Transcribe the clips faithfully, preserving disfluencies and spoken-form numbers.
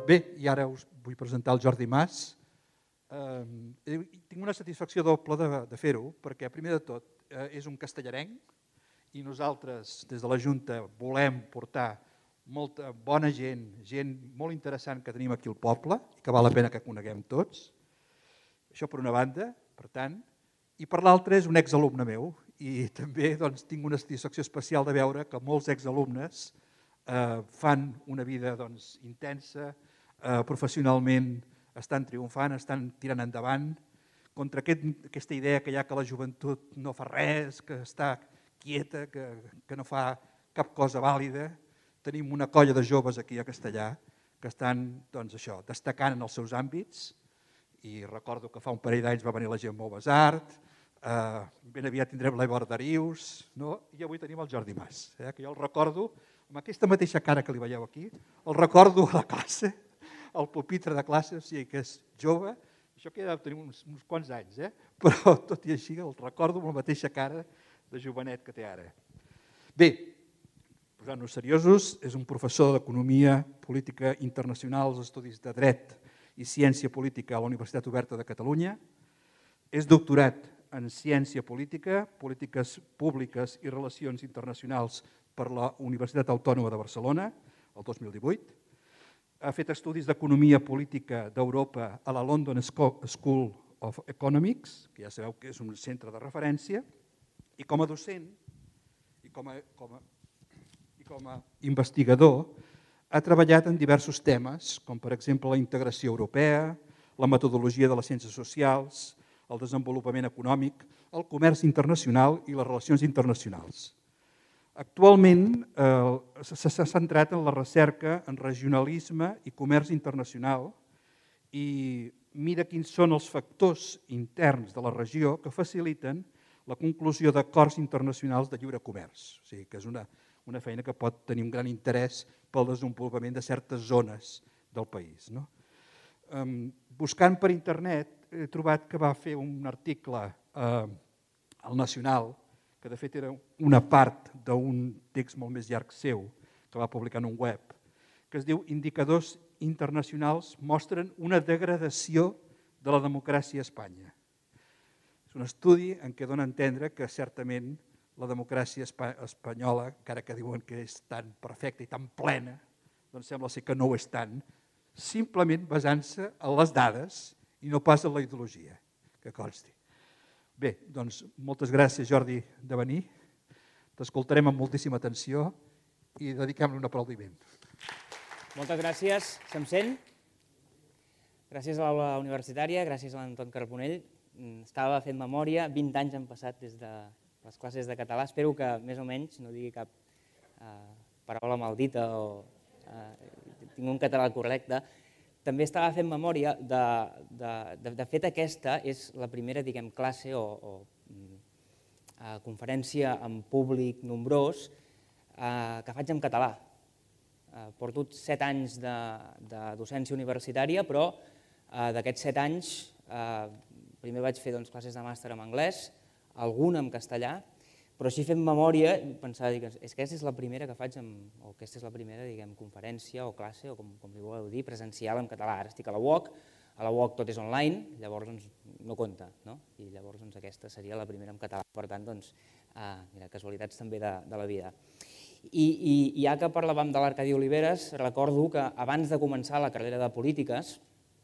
Bé, i ara us vull presentar el Jordi Mas. Tinc una satisfacció doble de fer-ho, perquè primer de tot és un castellarenc i nosaltres des de la Junta volem portar molta bona gent, gent molt interessant que tenim aquí al poble i que val la pena que coneguem tots. Això per una banda, per tant, i per l'altra és un exalumne meu i també tinc una satisfacció especial de veure que molts exalumnes fan una vida intensa, professionalment estan triomfant, estan tirant endavant contra aquesta idea que hi ha que la joventut no fa res, que està quieta, que no fa cap cosa vàlida. Tenim una colla de joves aquí a Castellar que estan destacant en els seus àmbits i recordo que fa un parell d'anys va venir la Gemma Besart, ben aviat tindrem l'Eva Arderius i avui tenim el Jordi Mas, que jo el recordo amb aquesta mateixa cara que li veieu aquí, el recordo a la classe, al pupitre de classe, o sigui que és jove, això que ja deu tenir uns quants anys, però tot i així el recordo amb la mateixa cara de jovenet que té ara. Bé, posant-nos seriosos, és un professor d'Economia Política Internacional als Estudis de Dret i Ciència Política a la Universitat Oberta de Catalunya, és doctorat en Ciència Política, Polítiques Públiques i Relacions Internacionals per la Universitat Autònoma de Barcelona, el dos mil divuit. Ha fet estudis d'Economia Política d'Europa a la London School of Economics, que ja sabeu que és un centre de referència, i com a docent i com a investigador ha treballat en diversos temes, com per exemple la integració europea, la metodologia de les ciències socials, el desenvolupament econòmic, el comerç internacional i les relacions internacionals. Actualment s'ha centrat en la recerca en regionalisme i comerç internacional i mira quins són els factors interns de la regió que faciliten la conclusió d'acords internacionals de lliure comerç. O sigui que és una feina que pot tenir un gran interès pel desenvolupament de certes zones del país. Buscant per internet he trobat que va fer un article al Nacional, que de fet era una part d'un text molt més llarg seu, que va publicar en un web, que es diu Indicadors internacionals mostren una degradació de la democràcia a Espanya. És un estudi en què dona a entendre que certament la democràcia espanyola, encara que diuen que és tan perfecta i tan plena, doncs sembla ser que no ho és tant, simplement basant-se en les dades i no pas en la ideologia, que consti. Bé, doncs moltes gràcies, Jordi, de venir. T'escoltarem amb moltíssima atenció i dediquem-li un aplaudiment. Moltes gràcies. Se'm sent? Gràcies a l'aula universitària, gràcies a l'Anton Carbonell. Estava fent memòria, vint anys han passat des de les classes de català. Espero que més o menys no digui cap paraula maldita o tinc un català correcte. També estava fent memòria, de fet aquesta és la primera classe o conferència en públic nombrós que faig en català. Porto set anys de docència universitària, però d'aquests set anys primer vaig fer classes de màster en anglès, alguna en castellà, però així fent memòria pensava que aquesta és la primera que faig, o aquesta és la primera conferència o classe, o com li voleu dir, presencial en català. Ara estic a la U O C, a la U O C tot és online, llavors no compta, i llavors aquesta seria la primera en català. Per tant, casualitats també de la vida. I ja que parlàvem de l'Arcadi Oliveres, recordo que abans de començar la carrera de Polítiques,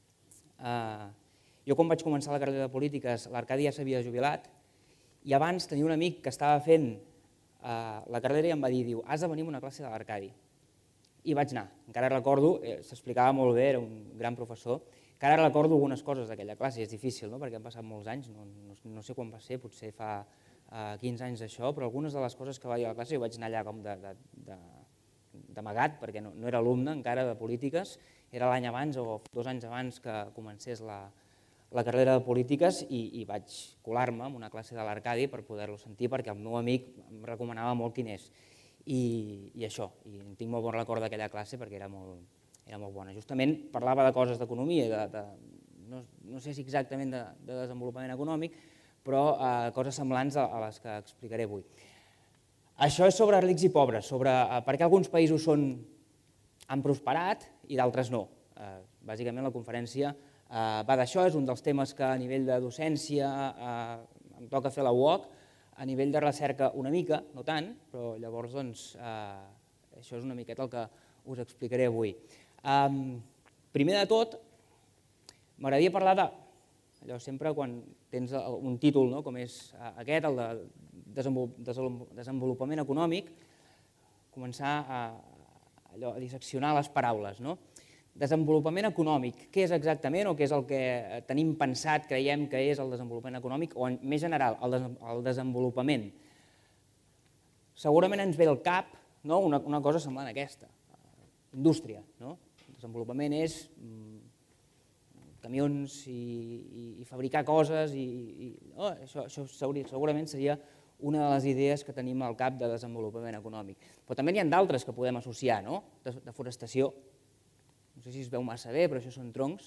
jo quan vaig començar la carrera de Polítiques, l'Arcadi ja s'havia jubilat, i abans tenia un amic que estava fent la carrera i em va dir, diu, has de venir a una classe de l'Arcadi. I vaig anar. Encara recordo, s'explicava molt bé, era un gran professor, que ara recordo algunes coses d'aquella classe, és difícil, perquè han passat molts anys, no sé quan va ser, potser fa quinze anys d'això, però algunes de les coses que va dir a la classe jo vaig anar allà com d'amagat, perquè no era alumne encara de Polítiques, era l'any abans o dos anys abans que comencés la la carrera de Polítiques i vaig colar-me en una classe de l'Arcadi per poder-lo sentir perquè el meu amic em recomanava molt quin és. I això, i tinc molt bon record d'aquella classe perquè era molt bona. Justament parlava de coses d'economia, no sé si exactament de desenvolupament econòmic, però coses semblants a les que explicaré avui. Això és sobre rics i pobres, sobre per què alguns països han prosperat i d'altres no. Bàsicament la conferència va d'això, és un dels temes que a nivell de docència em toca fer la U O C, a nivell de recerca una mica, no tant, però llavors doncs això és una miqueta el que us explicaré avui. Primer de tot, m'agradaria parlar de, allò sempre quan tens un títol com és aquest, el de desenvolupament econòmic, començar a disseccionar les paraules. Desenvolupament econòmic, què és exactament o què és el que tenim pensat, creiem que és el desenvolupament econòmic o, més general, el desenvolupament? Segurament ens ve al cap una cosa semblant a aquesta, indústria. El desenvolupament és camions i fabricar coses, això segurament seria una de les idees que tenim al cap de desenvolupament econòmic. Però també n'hi ha d'altres que podem associar, deforestació, no sé si es veu massa bé, però això són troncs,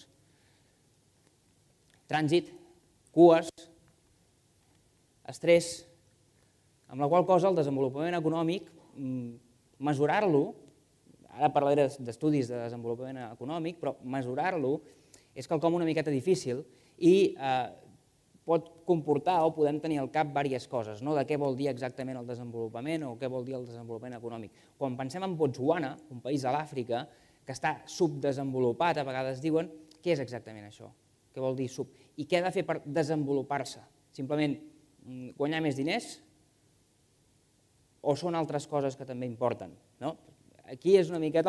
trànsit, cues, estrès, amb la qual cosa el desenvolupament econòmic, mesurar-lo, ara parlaré d'estudis de desenvolupament econòmic, però mesurar-lo és quelcom una miqueta difícil i pot comportar o podem tenir al cap diverses coses, de què vol dir exactament el desenvolupament o què vol dir el desenvolupament econòmic. Quan pensem en Botswana, un país a l'Àfrica, que està subdesenvolupat, a vegades diuen, què és exactament això? Què vol dir sub? I què ha de fer per desenvolupar-se? Simplement guanyar més diners? O són altres coses que també importen? Aquí és una miqueta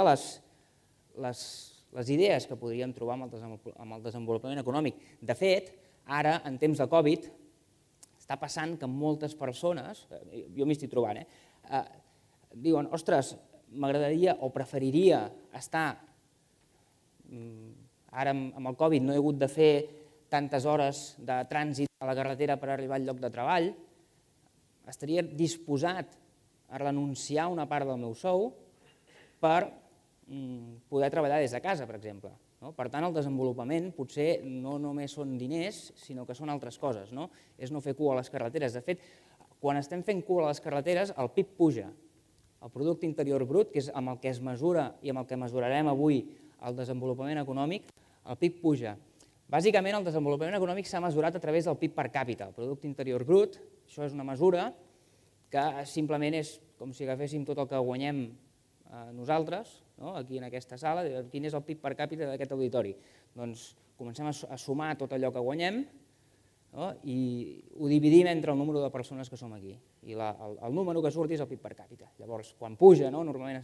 les idees que podríem trobar amb el desenvolupament econòmic. De fet, ara, en temps de Covid, està passant que moltes persones, jo m'hi estic trobant, diuen, ostres, m'agradaria o preferiria estar, ara amb el Covid no he hagut de fer tantes hores de trànsit a la carretera per arribar al lloc de treball, estaria disposat a renunciar a una part del meu sou per poder treballar des de casa, per exemple. Per tant, el desenvolupament potser no només són diners, sinó que són altres coses. És no fer cua a les carreteres. De fet, quan estem fent cua a les carreteres, el P I B puja. El producte interior brut, que és amb el que es mesura i amb el que mesurarem avui el desenvolupament econòmic, el P I B puja. Bàsicament, el desenvolupament econòmic s'ha mesurat a través del P I B per càpita, el producte interior brut. Això és una mesura que simplement és com si agaféssim tot el que guanyem nosaltres, aquí en aquesta sala, quin és el P I B per càpita d'aquest auditori. Doncs comencem a sumar tot allò que guanyem i ho dividim entre el número de persones que som aquí. I el número que surti és el P I B per càpita. Llavors, quan puja, normalment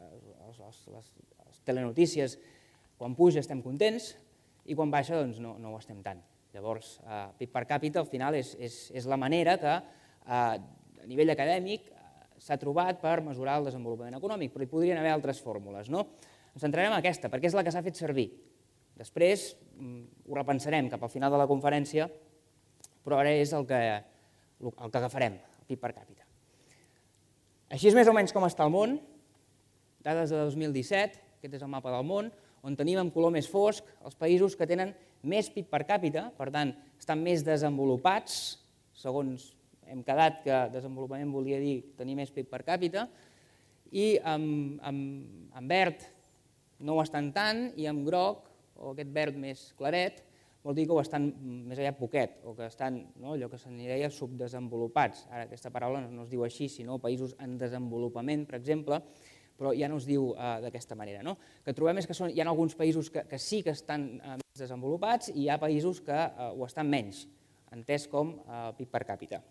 les telenotícies, quan puja estem contents i quan baixa doncs no ho estem tant. Llavors, P I B per càpita al final és la manera que a nivell acadèmic s'ha trobat per mesurar el desenvolupament econòmic, però hi podrien haver altres fórmules. Ens centrarem en aquesta, perquè és la que s'ha fet servir. Després ho repensarem cap al final de la conferència, però ara és el que agafarem, el P I B per càpita. Així és més o menys com està el món, dades de dos mil disset, aquest és el mapa del món, on tenim en color més fosc els països que tenen més P I B per càpita, per tant, estan més desenvolupats, segons hem quedat que desenvolupament volia dir tenir més P I B per càpita, i en verd no ho estan tant, i en groc, o aquest verd més claret, vol dir que ho estan més aviat poquet, o que estan, allò que se'n deia, subdesenvolupats. Ara aquesta paraula no es diu així, sinó països en desenvolupament, per exemple, però ja no es diu d'aquesta manera. El que trobem és que hi ha alguns països que sí que estan més desenvolupats i hi ha països que ho estan menys, entès com P I B per càpita.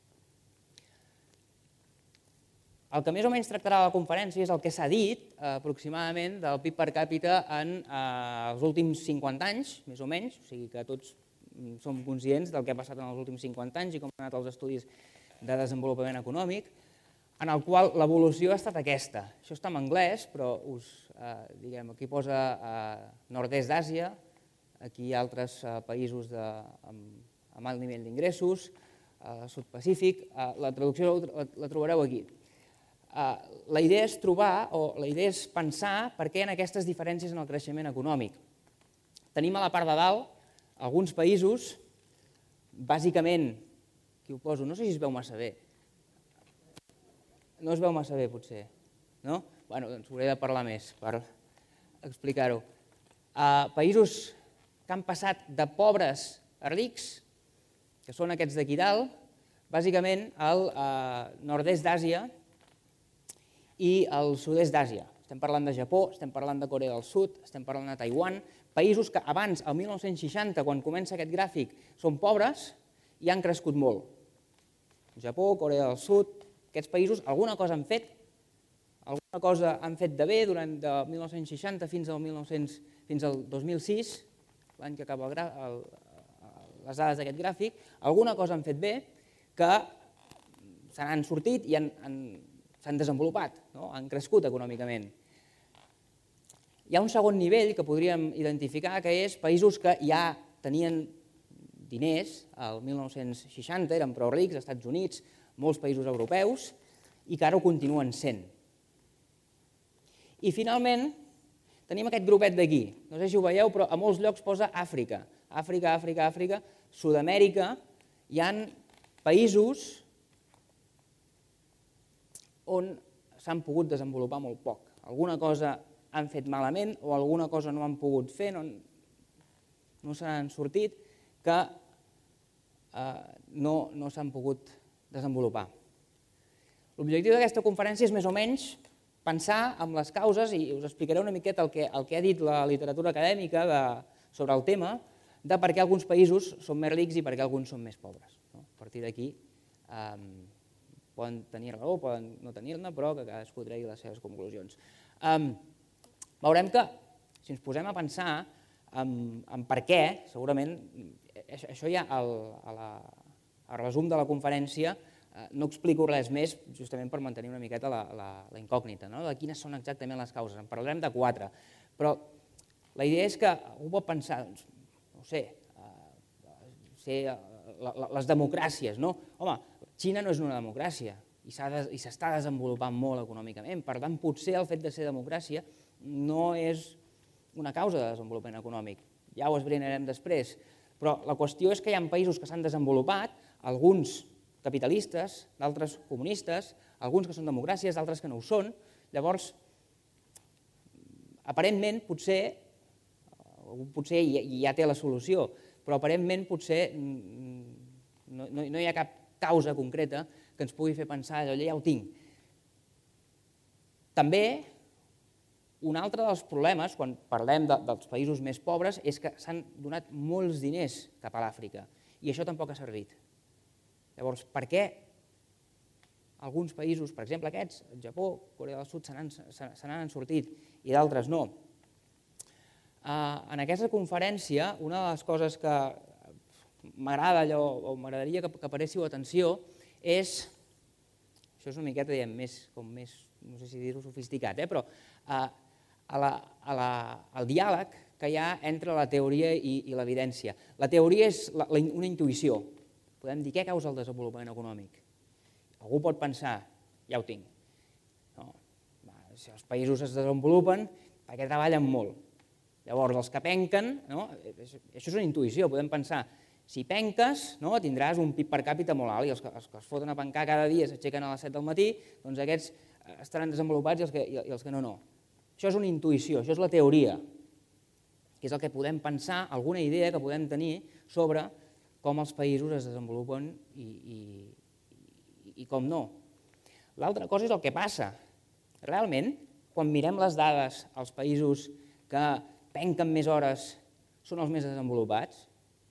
El que més o menys tractarà la conferència és el que s'ha dit aproximadament del P I B per càpita en els últims cinquanta anys, més o menys, o sigui que tots som conscients del que ha passat en els últims cinquanta anys i com han anat els estudis de desenvolupament econòmic, en el qual l'evolució ha estat aquesta. Això està en anglès, però aquí posa nord-est d'Àsia, aquí hi ha altres països amb alt nivell d'ingressos, sud-pacífic, la traducció la trobareu aquí. La idea és trobar, o la idea és pensar per què hi ha aquestes diferències en el creixement econòmic. Tenim a la part de dalt alguns països, bàsicament, aquí ho poso, no sé si es veu massa bé, no es veu massa bé potser, no? Bé, doncs hauré de parlar més per explicar-ho. països que han passat de pobres a rics, que són aquests d'aquí dalt, bàsicament al nord-est d'Àsia i al sud-est d'Àsia. Estem parlant de Japó, estem parlant de Corea del Sud, estem parlant de Taiwan, països que abans, el mil nou-cents seixanta, quan comença aquest gràfic, són pobres i han crescut molt. Japó, Corea del Sud, aquests països alguna cosa han fet, alguna cosa han fet de bé durant el mil nou-cents seixanta fins al dos mil sis, l'any que acaba les dades d'aquest gràfic, alguna cosa han fet bé que se n'han sortit i s'han desenvolupat, han crescut econòmicament. Hi ha un segon nivell que podríem identificar, que és països que ja tenien diners el mil nou-cents seixanta, eren prou rics, als Estats Units, molts països europeus, i que ara ho continuen sent. I finalment tenim aquest grupet d'aquí, no sé si ho veieu, però a molts llocs posa Àfrica. Àfrica, Àfrica, Àfrica, Sud-amèrica, hi ha països on s'han pogut desenvolupar molt poc. Alguna cosa han fet malament o alguna cosa no han pogut fer, no se n'han sortit, que no s'han pogut desenvolupar. L'objectiu d'aquesta conferència és més o menys pensar en les causes, i us explicaré una miqueta el que ha dit la literatura acadèmica sobre el tema, de per què alguns països són més rics i per què alguns són més pobres. A partir d'aquí poden tenir raó, poden no tenir-ne, però que cadascú tregui les seves conclusions. Veurem que, si ens posem a pensar en per què, segurament, això ja al resum de la conferència no explico res més, justament per mantenir una miqueta la incògnita, de quines són exactament les causes. En parlarem de quatre, però la idea és que algú pot pensar, no sé, les democràcies, no? Home, Xina no és una democràcia i s'està desenvolupant molt econòmicament, per tant, potser el fet de ser democràcia no és una causa de desenvolupament econòmic, ja ho esbrinarem després, però la qüestió és que hi ha països que s'han desenvolupat, alguns capitalistes, d'altres comunistes, alguns que són democràcies, d'altres que no ho són. Llavors, aparentment, potser, potser ja té la solució, però aparentment potser no hi ha cap causa concreta que ens pugui fer pensar allò, ja ho tinc. També, un altre dels problemes, quan parlem dels països més pobres, és que s'han donat molts diners cap a l'Àfrica, i això tampoc ha servit. Llavors, per què alguns països, per exemple aquests, el Japó, Corea del Sud, se n'han sortit i d'altres no? En aquesta conferència, una de les coses que m'agrada allò, o m'agradaria que paréssiu atenció, és, això és una miqueta, diguem, més, com més, no sé si dir-ho sofisticat, però el diàleg que hi ha entre la teoria i l'evidència. La teoria és una intuïció. Podem dir què causa el desenvolupament econòmic. Algú pot pensar, ja ho tinc. Si els països es desenvolupen, perquè treballen molt. Llavors, els que penquen, això és una intuïció, podem pensar, si penques tindràs un P I B per càpita molt alt i els que es foten a pencar cada dia s'aixequen a les set del matí, doncs aquests estaran desenvolupats i els que no, no. Això és una intuïció, això és la teoria, que és el que podem pensar, alguna idea que podem tenir sobre com els països es desenvolupen i com no. L'altra cosa és el que passa. Realment, quan mirem les dades als països que penquen més hores són els més desenvolupats?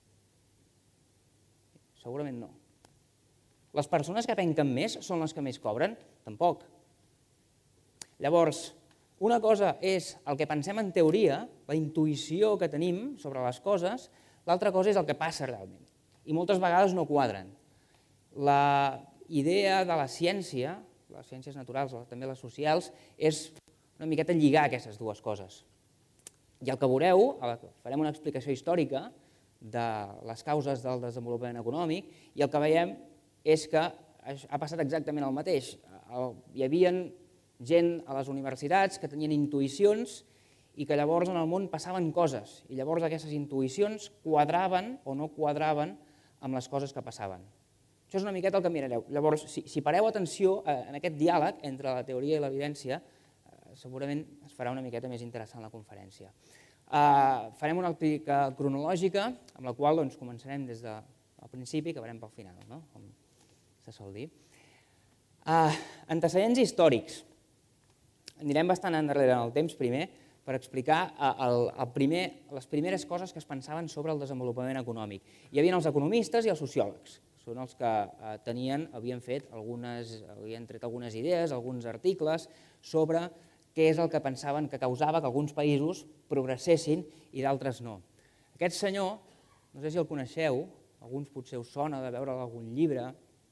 Segurament no. Les persones que penquen més són les que més cobren? Tampoc. Llavors, una cosa és el que pensem en teoria, la intuïció que tenim sobre les coses, l'altra cosa és el que passa realment. I moltes vegades no quadren. La idea de la ciència, les ciències naturals, també les socials, és una miqueta lligar aquestes dues coses. I el que veureu, farem una explicació històrica de les causes del desenvolupament econòmic i el que veiem és que ha passat exactament el mateix. Hi havia gent a les universitats que tenien intuïcions i que llavors en el món passaven coses i llavors aquestes intuïcions quadraven o no quadraven amb les coses que passaven. Això és una miqueta el que mirareu. Llavors, si pareu atenció en aquest diàleg entre la teoria i l'evidència, segurament es farà una miqueta més interessant la conferència. Farem una òptica cronològica, amb la qual començarem des del principi i acabarem pel final, com se sol dir. Antecedents històrics. Anirem bastant endarrere en el temps primer per explicar les primeres coses que es pensaven sobre el desenvolupament econòmic. Hi havia els economistes i els sociòlegs. Són els que tenien, havien fet algunes, havien tret algunes idees, alguns articles sobre què és el que pensaven que causava que alguns països progressessin i d'altres no. Aquest senyor, no sé si el coneixeu, alguns potser us sona de veure algun llibre.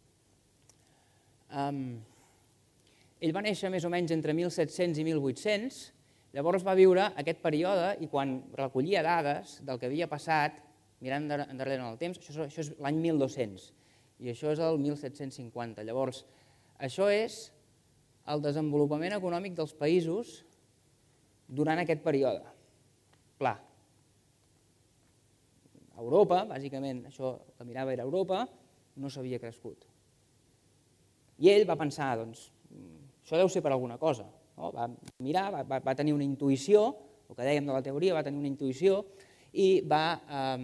Ell va néixer més o menys entre mil set-cents i mil vuit-cents, llavors va viure aquest període i quan recollia dades del que havia passat, mirant endarrere en el temps, això és l'any mil dos-cents i això és el mil set-cents cinquanta. Llavors, això és el desenvolupament econòmic dels països durant aquest període. Pla. Europa, bàsicament, això que mirava era Europa, no s'havia crescut. I ell va pensar, doncs, això deu ser per alguna cosa. Va mirar, va tenir una intuïció, el que dèiem de la teoria, va tenir una intuïció i va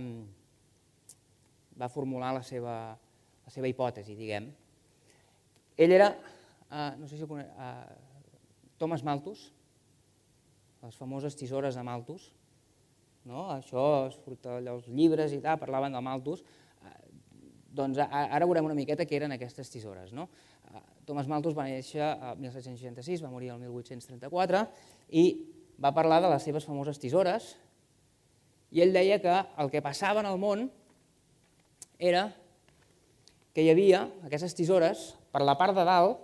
formular la seva hipòtesi, diguem. Ell era, no sé si ho coneix, Thomas Malthus, les famoses tisores de Malthus. Això surt als llibres i tal, parlaven de Malthus. Doncs ara veurem una miqueta què eren aquestes tisores. Thomas Malthus va néixer el mil set-cents seixanta-sis, va morir el mil vuit-cents trenta-quatre i va parlar de les seves famoses tisores i ell deia que el que passava en el món era que hi havia aquestes tisores, per la part de dalt,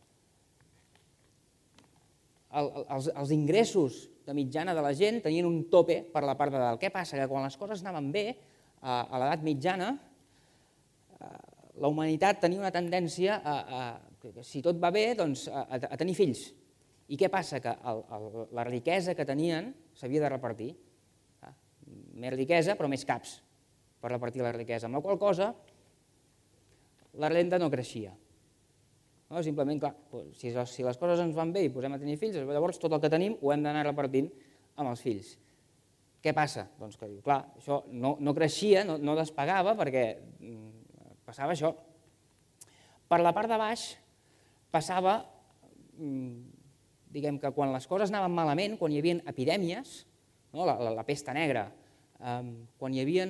els ingressos de mitjana de la gent tenien un tope per la part de dalt. Què passa? Que quan les coses anaven bé, a l'edat mitjana, la humanitat tenia una tendència, si tot va bé, a tenir fills. I què passa? Que la riquesa que tenien s'havia de repartir. Més riquesa, però més caps per repartir la riquesa. Amb la qual cosa, la renda no creixia. Simplement, clar, si les coses ens van bé i posem a tenir fills, llavors tot el que tenim ho hem d'anar repartint amb els fills. Què passa? Doncs que, clar, això no creixia, no despegava perquè passava això. Per la part de baix passava, diguem que quan les coses anaven malament, quan hi havia epidèmies, la pesta negra, quan hi havia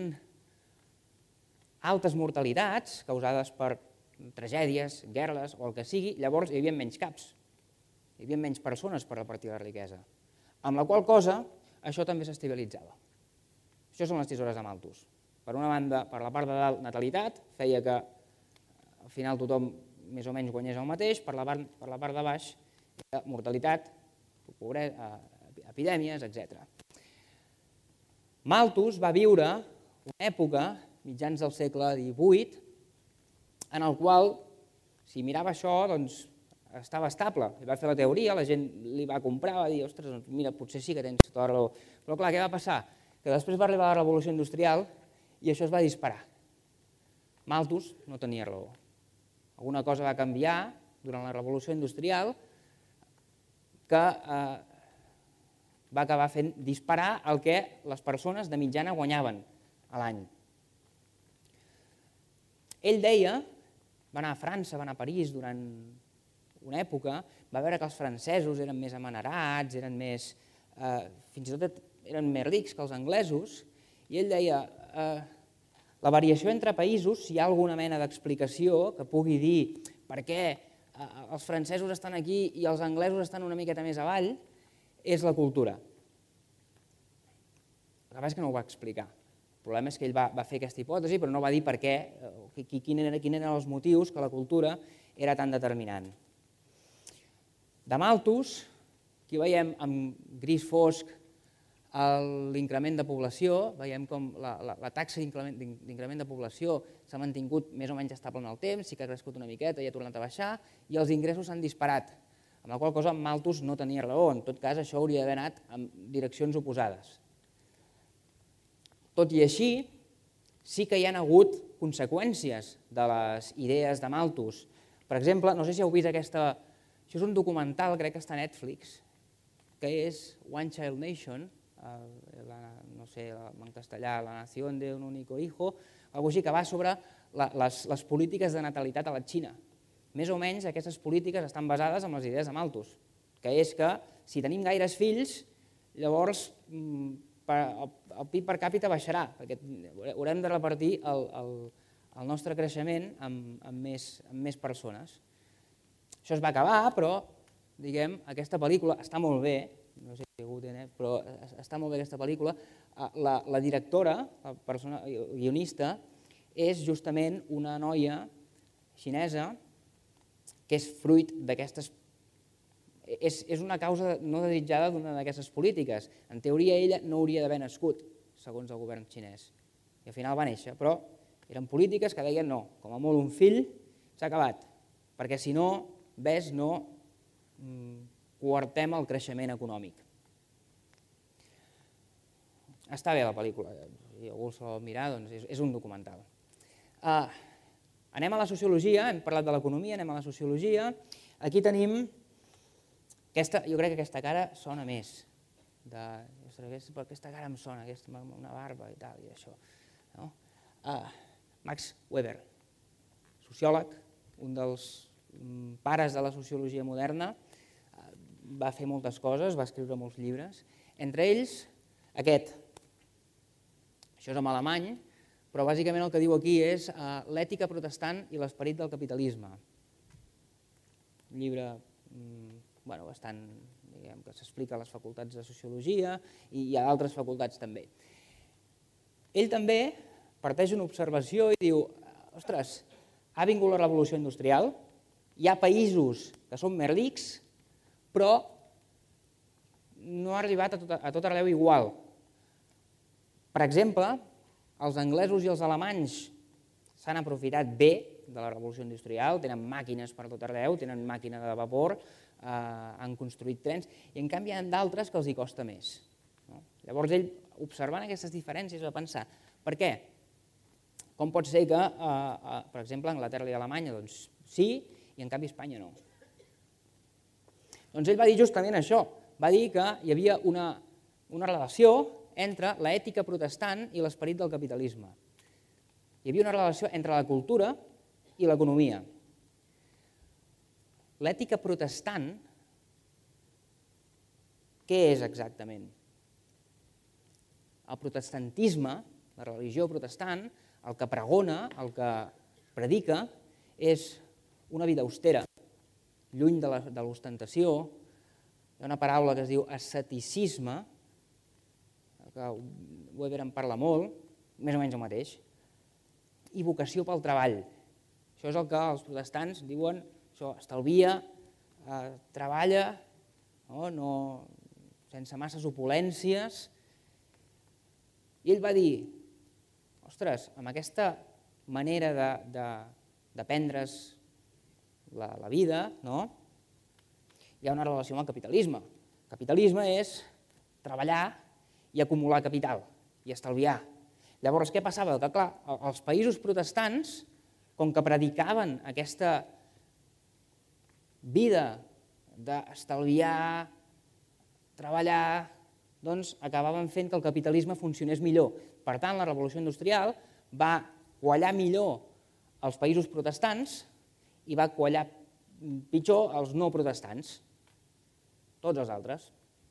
altes mortalitats causades per tragèdies, guerres o el que sigui, llavors hi havia menys caps, hi havia menys persones per repartir la riquesa. Amb la qual cosa, això també s'estabilitzava. Això són les tisores de Malthus. Per una banda, per la part de dalt, natalitat, feia que al final tothom més o menys guanyés el mateix, per la part de baix, mortalitat, epidèmies, etcètera. Malthus va viure una època, mitjans del segle divuit, en el qual, si mirava això, doncs estava estable. Li va fer la teoria, la gent li va comprar, va dir, ostres, mira, potser sí que tens tota la raó. Però clar, què va passar? Que després va arribar la revolució industrial i això es va disparar. Malthus no tenia raó. Alguna cosa va canviar durant la revolució industrial que va acabar fent disparar el que les persones de mitjana guanyaven a l'any. Ell deia, va anar a França, va anar a París durant una època, va veure que els francesos eren més amanerats, eren més, fins i tot eren més rics que els anglesos, i ell deia, la variació entre països, si hi ha alguna mena d'explicació que pugui dir per què els francesos estan aquí i els anglesos estan una miqueta més avall, és la cultura. El que passa és que no ho va explicar. El problema és que ell va fer aquesta hipòtesi, però no va dir per què, quins eren els motius que la cultura era tan determinant. De Malthus, aquí veiem amb gris fosc l'increment de població, veiem com la taxa d'increment de població s'ha mantingut més o menys estable en el temps, sí que ha crescut una miqueta i ha tornat a baixar, i els ingressos s'han disparat, amb la qual cosa Malthus no tenia raó, en tot cas això hauria d'haver anat en direccions oposades. Tot i així, sí que hi ha hagut conseqüències de les idees de Malthus. Per exemple, no sé si heu vist aquesta... Això és un documental, crec que està a Netflix, que és One Child Nation, no sé, en castellà, La nación de un único hijo, alguna cosa així, que va sobre les polítiques de natalitat a la Xina. Més o menys aquestes polítiques estan basades en les idees de Malthus, que és que si tenim gaires fills, llavors el P I B per càpita baixarà, perquè haurem de repartir el nostre creixement amb més persones. Això es va acabar, però aquesta pel·lícula està molt bé, no sé si algú té net, però està molt bé aquesta pel·lícula. La directora, la persona guionista, és justament una noia xinesa que és fruit d'aquestes... És una causa no desitjada d'una d'aquestes polítiques. En teoria, ella no hauria d'haver nascut, segons el govern xinès. I al final va néixer, però eren polítiques que deien no, com a molt un fill s'ha acabat, perquè si no, ves, no coartem el creixement econòmic. Està bé la pel·lícula, si algú se la vol mirar, doncs és un documental. Anem a la sociologia, hem parlat de l'economia, anem a la sociologia. Aquí tenim... Jo crec que aquesta cara sona més. Aquesta cara em sona, una barba i tal, i això. Max Weber, sociòleg, un dels pares de la sociologia moderna, va fer moltes coses, va escriure molts llibres, entre ells aquest. Això és en alemany, però bàsicament el que diu aquí és l'ètica protestant i l'esperit del capitalisme. Un llibre bastant, diguem, que s'explica a les facultats de sociologia i a altres facultats també. Ell també parteix d'una observació i diu, ostres, ha vingut la revolució industrial, hi ha països que són més rics, però no ha arribat a tot arreu igual. Per exemple, els anglesos i els alemanys s'han aprofitat bé de la revolució industrial, tenen màquines per tot arreu, tenen màquina de vapor, han construït trens, i en canvi hi ha d'altres que els hi costa més. Llavors ell, observant aquestes diferències, va pensar, per què? Com pot ser que, per exemple, Anglaterra i Alemanya, doncs sí, i en canvi Espanya no? Doncs ell va dir justament això, va dir que hi havia una relació entre l'ètica protestant i l'esperit del capitalisme. Hi havia una relació entre la cultura i l'economia. L'ètica protestant, què és exactament? El protestantisme, la religió protestant, el que pregona, el que predica, és una vida austera, lluny de l'ostentació. Hi ha una paraula que es diu asceticisme, que Weber en parla molt, més o menys el mateix, i vocació pel treball. Això és el que els protestants diuen, això, estalvia, treballa, sense masses opulències. I ell va dir, ostres, amb aquesta manera de prendre's la vida, hi ha una relació amb el capitalisme. El capitalisme és treballar i acumular capital, i estalviar. Llavors, què passava? Que, clar, els països protestants, com que predicaven aquesta vida d'estalviar, treballar, doncs acabaven fent que el capitalisme funcionés millor. Per tant, la revolució industrial va quallar millor els països protestants i va quallar pitjor els no protestants, tots els altres.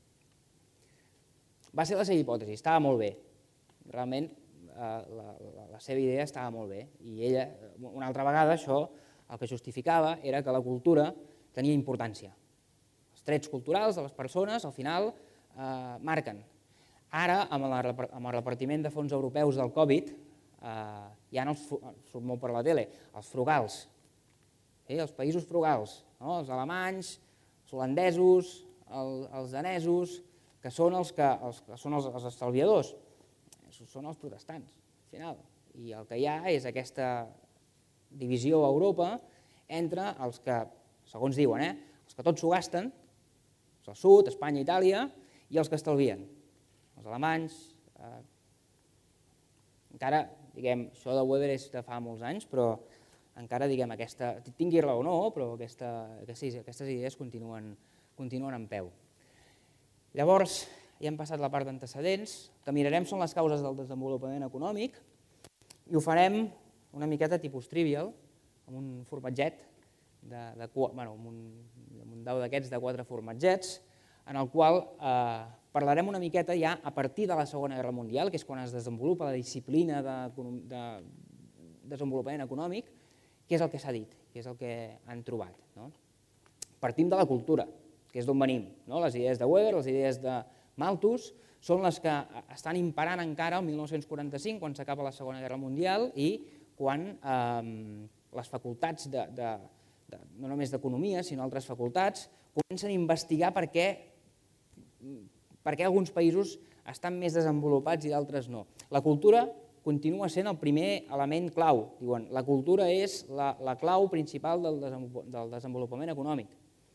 Va ser la seva hipòtesi, estava molt bé. Realment, la seva idea estava molt bé. I ella, una altra vegada, això el que justificava era que la cultura tenia importància. Els trets culturals de les persones, al final, marquen. Ara, amb el repartiment de fons europeus del Covid, ja no surt molt per la tele, els frugals, els països frugals, els alemanys, els holandesos, els danesos, que són els estalviadors, són els protestants, al final. I el que hi ha és aquesta divisió a Europa entre els que, segons diuen, els que tots s'ho gasten, els del sud, Espanya, Itàlia, i els que estalvien, els alemanys. Encara, diguem, això de Weber és de fa molts anys, però encara, diguem, aquesta, tingui raó o no, però aquestes idees continuen en peu. Llavors, ja hem passat la part d'antecedents, el que mirarem són les causes del desenvolupament econòmic i ho farem una miqueta tipus trivial, amb un formatget, de, de, bueno, amb, un, amb un dau d'aquests de quatre formatgets, en el qual eh, parlarem una miqueta ja a partir de la Segona Guerra Mundial, que és quan es desenvolupa la disciplina de, de desenvolupament econòmic, què és el que s'ha dit, què és el que han trobat. No? Partim de la cultura, que és d'on venim. No? Les idees de Weber, les idees de Malthus, són les que estan imperant encara el mil nou-cents quaranta-cinc, quan s'acaba la Segona Guerra Mundial i quan eh, les facultats, de, de, de, no només d'economia, sinó altres facultats, comencen a investigar per què, per què alguns països estan més desenvolupats i d'altres no. La cultura continua sent el primer element clau. Diuen, la cultura és la, la clau principal del, del desenvolupament econòmic.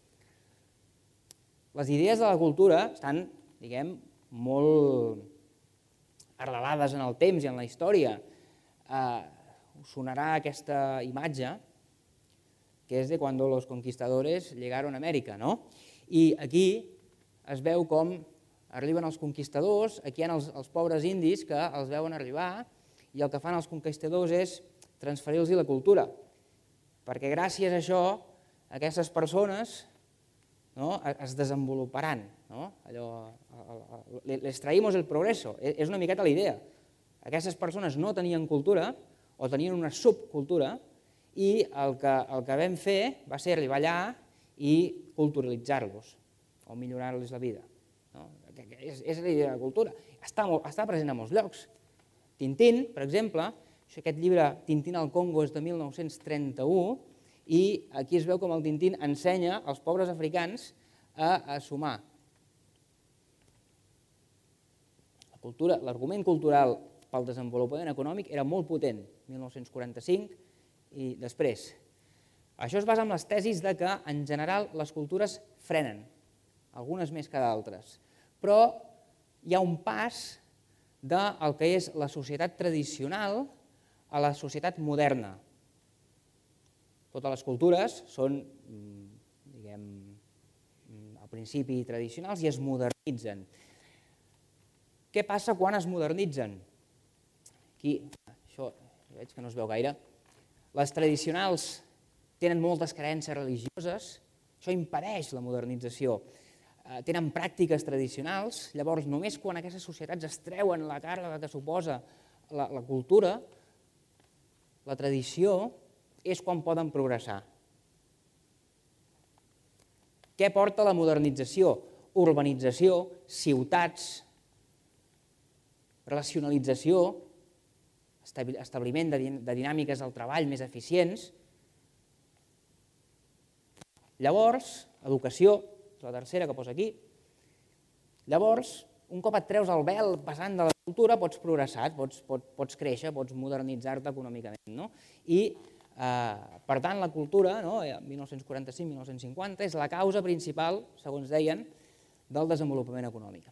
Les idees de la cultura estan, diguem, molt arrelades en el temps i en la història. Eh, us sonarà aquesta imatge, que és de quan los conquistadores llegaron a Amèrica, no? I aquí es veu com arriben els conquistadors, aquí hi ha els, els pobres indis que els veuen arribar i el que fan els conquistadors és transferir-los la cultura, perquè gràcies a això aquestes persones no, es desenvoluparan. No? Allò, les traïmos el progreso, és una miqueta la idea. Aquestes persones no tenien cultura o tenien una subcultura i el que, el que vam fer va ser arribar allà i culturalitzar-los o millorar-los la vida. No? És, és la idea de la cultura. Està, molt, està present a molts llocs. Tintín, per exemple, aquest llibre Tintín al Congo és de mil nou-cents trenta-u i aquí es veu com el Tintín ensenya als pobres africans a, a sumar. La cultura, l'argument cultural pel desenvolupament econòmic era molt potent, mil nou-cents quaranta-cinc i després. Això es basa en les tesis de que, en general, les cultures frenen, algunes més que d'altres, però hi ha un pas del que és la societat tradicional a la societat moderna. Totes les cultures són, diguem, al principi tradicionals i es modernitzen. Què passa quan es modernitzen? Aquí, això veig que no es veu gaire. Les tradicionals tenen moltes creences religioses, això impedeix la modernització. Tenen pràctiques tradicionals, llavors només quan aquestes societats es treuen la càrrega que suposa la, la cultura, la tradició, és quan poden progressar. Què porta la modernització? Urbanització, ciutats, racionalització, establiment de dinàmiques del treball més eficients. Llavors, educació, la tercera que posa aquí. Llavors, un cop et treus el vel pesant de la cultura, pots progressar, pots, pots, pots créixer, pots modernitzar-te econòmicament. No? I, eh, per tant, la cultura, no, mil nou-cents quaranta-cinc a mil nou-cents cinquanta, és la causa principal, segons deien, del desenvolupament econòmic.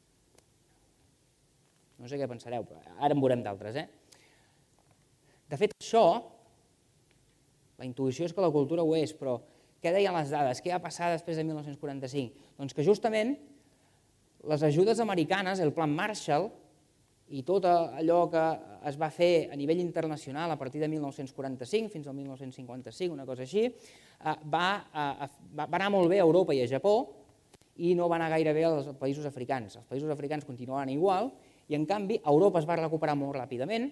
No sé què pensareu, però ara en veurem d'altres. Eh? De fet, això, la intuïció és que la cultura ho és, però què deien les dades? Què va passar després de mil nou-cents quaranta-cinc? Doncs que justament les ajudes americanes, el Plan Marshall i tot allò que es va fer a nivell internacional a partir de mil nou-cents quaranta-cinc fins al mil nou-cents cinquanta-cinc, una cosa així, va, va anar molt bé a Europa i a Japó i no va anar gaire bé als països africans. Els països africans continuaven igual i, en canvi, Europa es va recuperar molt ràpidament.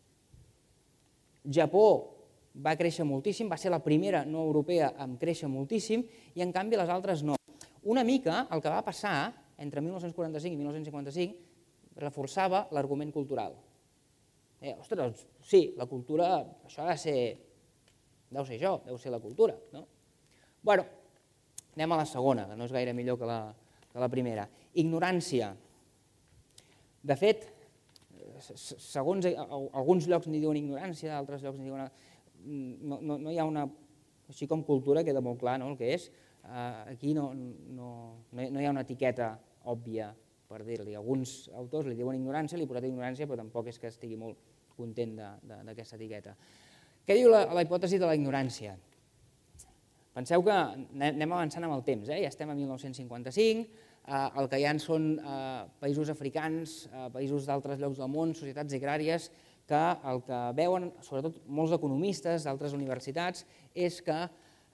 Japó va créixer moltíssim, va ser la primera no europea en créixer moltíssim i, en canvi, les altres no. Una mica el que va passar entre mil nou-cents quaranta-cinc i mil nou-cents cinquanta-cinc reforçava l'argument cultural. Eh, ostres, sí, la cultura, això ha de ser, deu ser això, deu ser la cultura. No? Bueno, anem a la segona, que no és gaire millor que la, que la primera. Ignorància. De fet, segons alguns llocs n'hi diuen ignorància, d'altres llocs n'hi diuen... No, no, no hi ha una, així com cultura queda molt clar, no, el que és, eh, aquí no, no, no hi ha una etiqueta òbvia per dir-li. Alguns autors li diuen ignorància, li he posat ignorància, però tampoc és que estigui molt content d'aquesta etiqueta. Què diu la, la hipòtesi de la ignorància? Penseu que anem avançant amb el temps, ja estem a mil nou-cents cinquanta-cinc, el que hi ha són països africans, països d'altres llocs del món, societats agràries, que el que veuen, sobretot molts economistes d'altres universitats, és que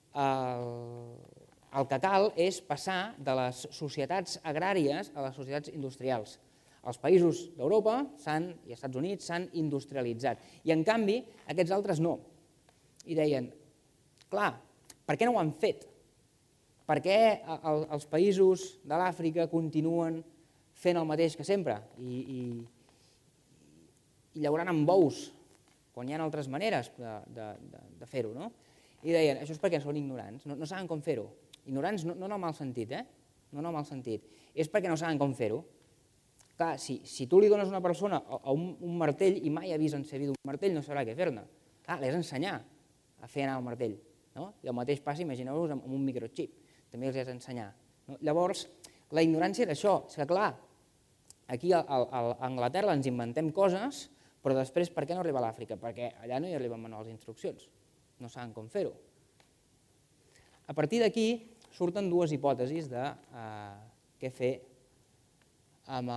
el que cal és passar de les societats agràries a les societats industrials. Els països d'Europa i els Estats Units s'han industrialitzat i, en canvi, aquests altres no. I deien, clar, per què no ho han fet? Per què els països de l'Àfrica continuen fent el mateix que sempre i llaurant amb bous, quan hi ha altres maneres de fer-ho, no? I deien, això és perquè són ignorants, no saben com fer-ho. Ignorants no en el mal sentit, eh? No en el mal sentit. És perquè no saben com fer-ho. Clar, si tu li dones a una persona un martell i mai ha vist en sa vida un martell, no sabrà què fer-ne. Clar, li has d'ensenyar a fer anar el martell. I el mateix passa, imagineu-vos, amb un microchip. També els has d'ensenyar. Llavors, la ignorància era això. És que, clar, aquí a Anglaterra ens inventem coses, però després per què no arriba a l'Àfrica? Perquè allà no hi arriben manuals d'instruccions. No saben com fer-ho. A partir d'aquí surten dues hipòtesis de què fer amb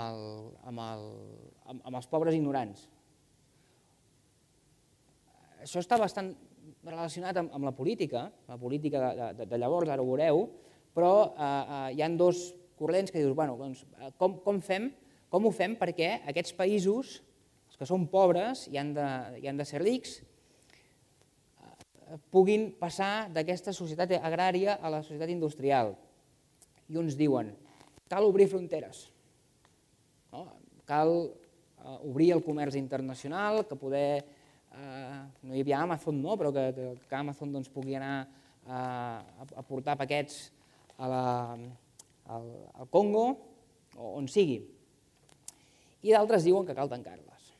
els pobres ignorants. Això està bastant relacionat amb la política, la política de llavors, ara ho veureu, però hi ha dos corrents que dius, bueno, com ho fem perquè aquests països, els que són pobres i han de ser rics, puguin passar d'aquesta societat agrària a la societat industrial. I uns diuen, cal obrir fronteres, cal obrir el comerç internacional, que poder, no hi havia Amazon, no, però que Amazon pugui anar a portar paquets al Congo, o on sigui. I d'altres diuen que cal tancar-les.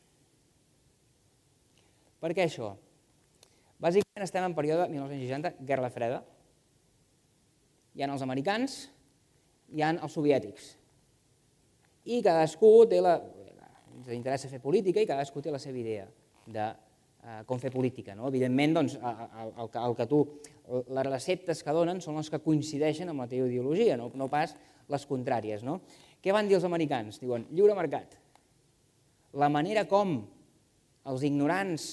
Per què això? Bàsicament estem en període mil nou-cents seixanta, Guerra Freda. Hi ha els americans, hi ha els soviètics. I cadascú té la... ens interessa fer política i cadascú té la seva idea de com fer política. Evidentment, el que tu... les receptes que donen són les que coincideixen amb la teva ideologia, no pas les contràries. Què van dir els americans? Diuen, lliure mercat. La manera com els ignorants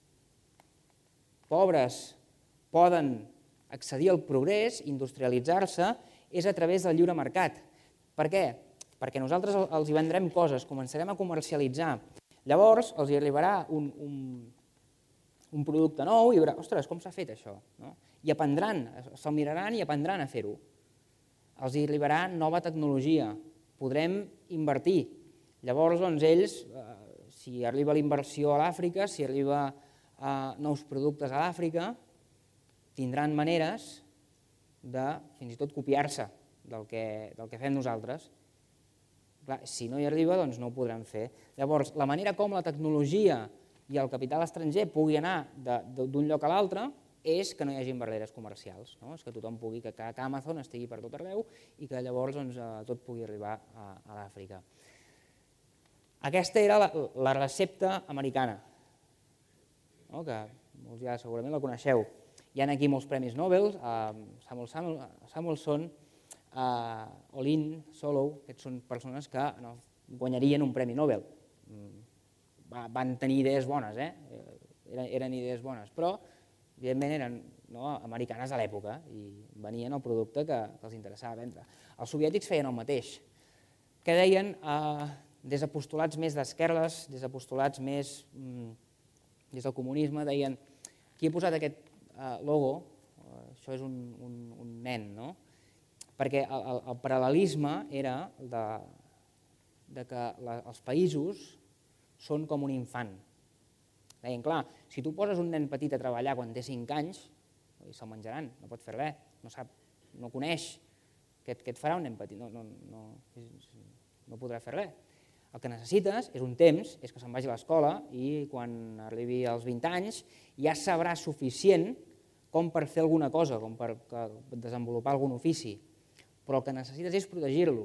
pobres poden accedir al progrés, industrialitzar-se, és a través del lliure mercat. Per què? Perquè nosaltres els hi vendrem coses, començarem a comercialitzar. Llavors els hi arribarà un producte nou i diurà, ostres, com s'ha fet això? I aprendran, se'l miraran i aprendran a fer-ho. Els hi arribarà nova tecnologia, podrem invertir. Llavors, ells, si arriba la inversió a l'Àfrica, si arriba nous productes a l'Àfrica, tindran maneres de fins i tot copiar-se del que fem nosaltres. Si no hi arriba, doncs no ho podran fer. Llavors, la manera com la tecnologia i el capital estranger pugui anar d'un lloc a l'altre és que no hi hagi barreres comercials, és que tothom pugui, que Amazon estigui per tot arreu i que llavors tot pugui arribar a l'Àfrica. Aquesta era la recepta americana, que molts ja segurament la coneixeu. Hi ha aquí molts premis Nobel, Samuelson, Olin, Solow, aquests són persones que guanyarien un premi Nobel. Van tenir idees bones, eren idees bones, però evidentment eren americanes a l'època i venien el producte que els interessava vendre. Els soviètics feien el mateix. Què deien? Des de postulats més d'esquerres, des de postulats més... des del comunisme, deien, qui ha posat aquest logo, això és un nen, no? Perquè el paral·lelisme era que els països són com un infant. Deien, clar, si tu poses un nen petit a treballar quan té cinc anys, se'l menjaran, no pot fer res, no sap, no coneix, què et farà un nen petit? No podrà fer res. El que necessites és un temps, és que se'n vagi a l'escola i quan arribi als vint anys ja sabrà suficient com per fer alguna cosa, com per desenvolupar algun ofici. Però el que necessites és protegir-lo.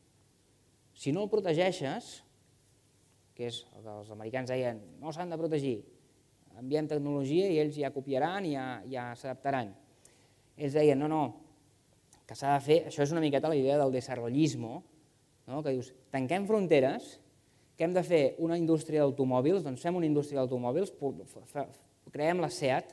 Si no el protegeixes, que és el que els americans deien, no s'han de protegir, enviem tecnologia i ells ja copiaran i ja s'adaptaran. ells deien, no, no, que s'ha de fer, això és una miqueta la idea del desarrollismo, que dius, tanquem fronteres, que hem de fer una indústria d'automòbils, doncs fem una indústria d'automòbils, creem la SEAT,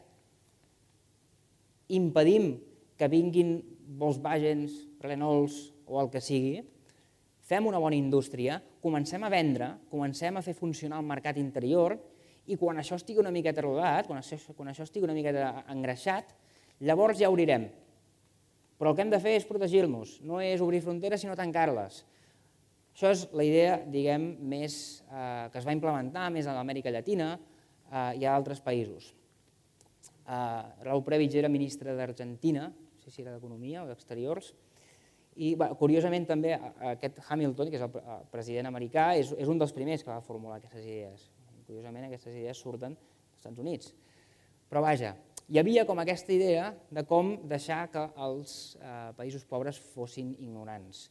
impedim que vinguin Volkswagens, Renaults o el que sigui, fem una bona indústria, comencem a vendre, comencem a fer funcionar el mercat interior i quan això estigui una miqueta rodat, quan això, quan això estigui una miqueta engreixat, llavors ja obrirem. Però el que hem de fer és protegir-nos, no és obrir fronteres sinó tancar-les. Això és la idea, diguem, més eh, que es va implementar més a l'Amèrica Llatina eh, i a altres països. Eh, Raúl Prebisch era ministre d'Argentina, no sé si era d'Economia o d'Exteriors, i bueno, curiosament també aquest Hamilton, que és el president americà, és, és un dels primers que va formular aquestes idees. Curiosament aquestes idees surten dels Estats Units. Però vaja, hi havia com aquesta idea de com deixar que els eh, països pobres fossin ignorants.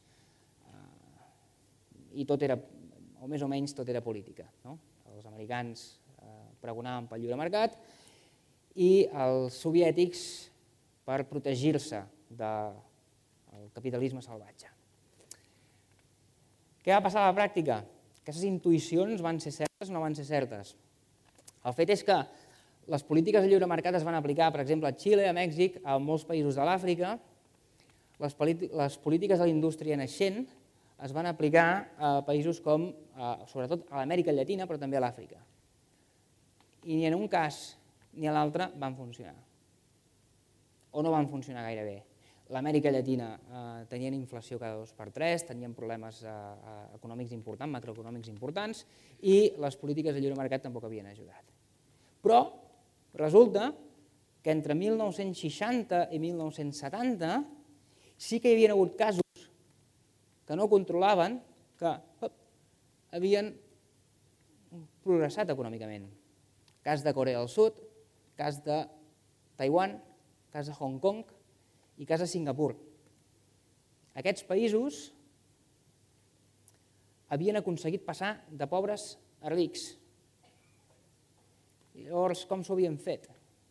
I tot era, o més o menys tot era política. No? Els americans eh, pregonaven pel lliure mercat i els soviètics per protegir-se del capitalisme salvatge. Què va passar a la pràctica? Aquestes intuïcions van ser certes o no van ser certes? El fet és que les polítiques de lliure mercat es van aplicar, per exemple, a Xile, a Mèxic, a molts països de l'Àfrica. Les, les polítiques de la indústria naixent es van aplicar a països com, sobretot a l'Amèrica Llatina, però també a l'Àfrica. I ni en un cas ni a l'altre van funcionar. O no van funcionar gaire bé. L'Amèrica Llatina eh, tenien inflació cada dos per tres, tenien problemes eh, econòmics importants, macroeconòmics importants, i les polítiques de lliure mercat tampoc havien ajudat. Però resulta que entre mil nou-cents seixanta i mil nou-cents setanta sí que hi havia hagut casos que no controlaven, que op, havien progressat econòmicament. Cas de Corea del Sud, cas de Taiwan, cas de Hong Kong i cas de Singapur. Aquests països havien aconseguit passar de pobres a rics. I llavors, com s'ho havien fet?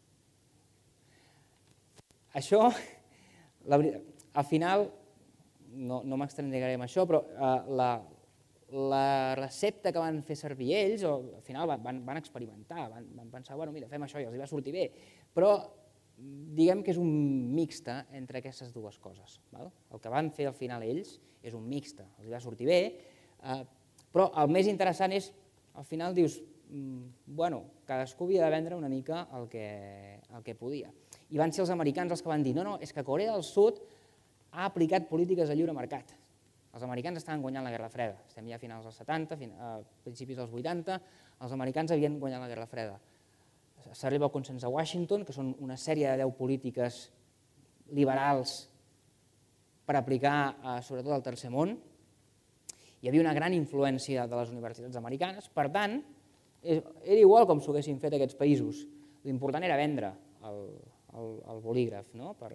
Això, la, al final, no, no m'estendré amb això, però eh, la, la recepta que van fer servir ells, o, al final van, van experimentar, van, van pensar, bueno, mira, fem això i els hi va sortir bé, però diguem que és un mixta entre aquestes dues coses. Val? El que van fer al final ells és un mixta, els hi va sortir bé, eh, però el més interessant és, al final dius, bueno, cadascú havia de vendre una mica el que, el que podia. I van ser els americans els que van dir, no, no, és que Corea del Sud ha aplicat polítiques de lliure mercat. Els americans estaven guanyant la Guerra Freda, estem ja a finals dels setanta, a principis dels vuitanta, els americans havien guanyat la Guerra Freda. S'arriba al consens de Washington, que són una sèrie de deu polítiques liberals per aplicar sobretot al tercer món. Hi havia una gran influència de les universitats americanes, per tant, era igual com s'ho haguessin fet aquests països. L'important era vendre el, el, el bolígraf, no? per,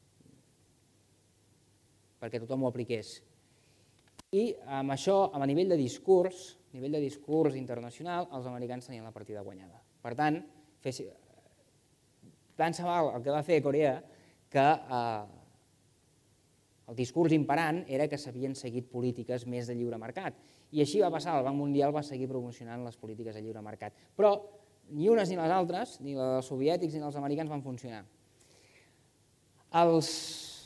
perquè tothom ho apliqués. I amb això, a nivell de discurs, a nivell de discurs internacional, els americans tenien la partida guanyada. Per tant, tant se val el que va fer Corea que eh, el discurs imperant era que s'havien seguit polítiques més de lliure mercat. I així va passar, el Banc Mundial va seguir promocionant les polítiques de lliure mercat. Però ni unes ni les altres, ni els soviètics ni els americans van funcionar. Els,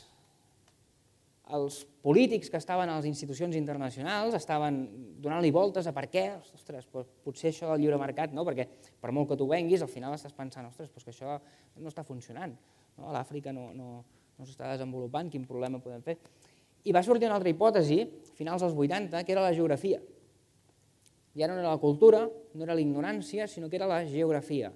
els polítics que estaven a les institucions internacionals estaven donant-li voltes a per què, ostres, potser això del lliure mercat, no? Perquè per molt que tu venguis, al final estàs pensant, ostres, doncs que això no està funcionant, no? A l'Àfrica no, no, no s'està desenvolupant, quin problema podem fer? I va sortir una altra hipòtesi, a finals dels vuitanta, que era la geografia. Ja no era la cultura, no era la ignorància, sinó que era la geografia.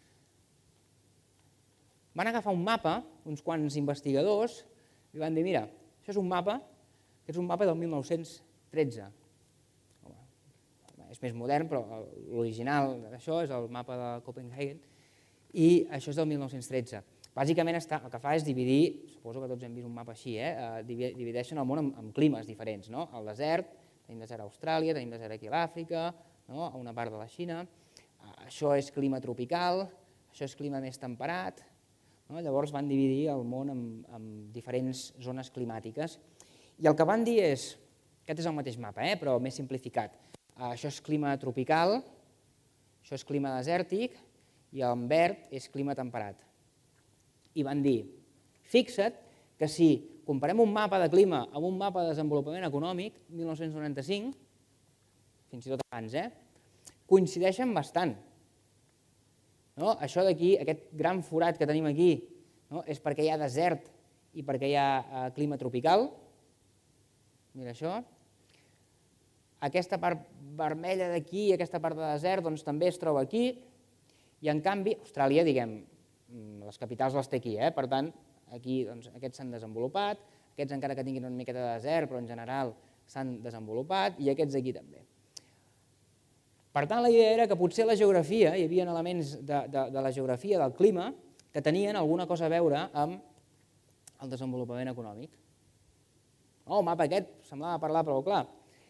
Van agafar un mapa, uns quants investigadors, i van dir, mira, això és un mapa, que és un mapa del mil nou-cents tretze. És més modern, però l'original d'això és el mapa de Copenhagen, i això és del mil nou-cents tretze. Bàsicament el que fa és dividir, suposo que tots hem vist un mapa així, divideixen el món en climes diferents. El desert, tenim desert a Austràlia, tenim desert aquí a l'Àfrica, a una part de la Xina, això és clima tropical, això és clima més temperat, Llavors van dividir el món en diferents zones climàtiques. I el que van dir és, aquest és el mateix mapa, però més simplificat. Això és clima tropical, això és clima desèrtic i en verd és clima temperat. I van dir, fixa't que si comparem un mapa de clima amb un mapa de desenvolupament econòmic, mil nou-cents noranta-cinc, fins i tot abans, coincideixen bastant. Això d'aquí, aquest gran forat que tenim aquí, és perquè hi ha desert i perquè hi ha clima tropical. Mira això. Aquesta part vermella d'aquí i aquesta part de desert també es troba aquí. I en canvi, Austràlia, diguem, les capitals les té aquí, per tant, aquí aquests s'han desenvolupat, aquests encara que tinguin una miqueta de desert, però en general s'han desenvolupat, i aquests aquí també. Per tant, la idea era que potser a la geografia hi havia elements de la geografia del clima que tenien alguna cosa a veure amb el desenvolupament econòmic. El mapa aquest semblava parlar prou clar.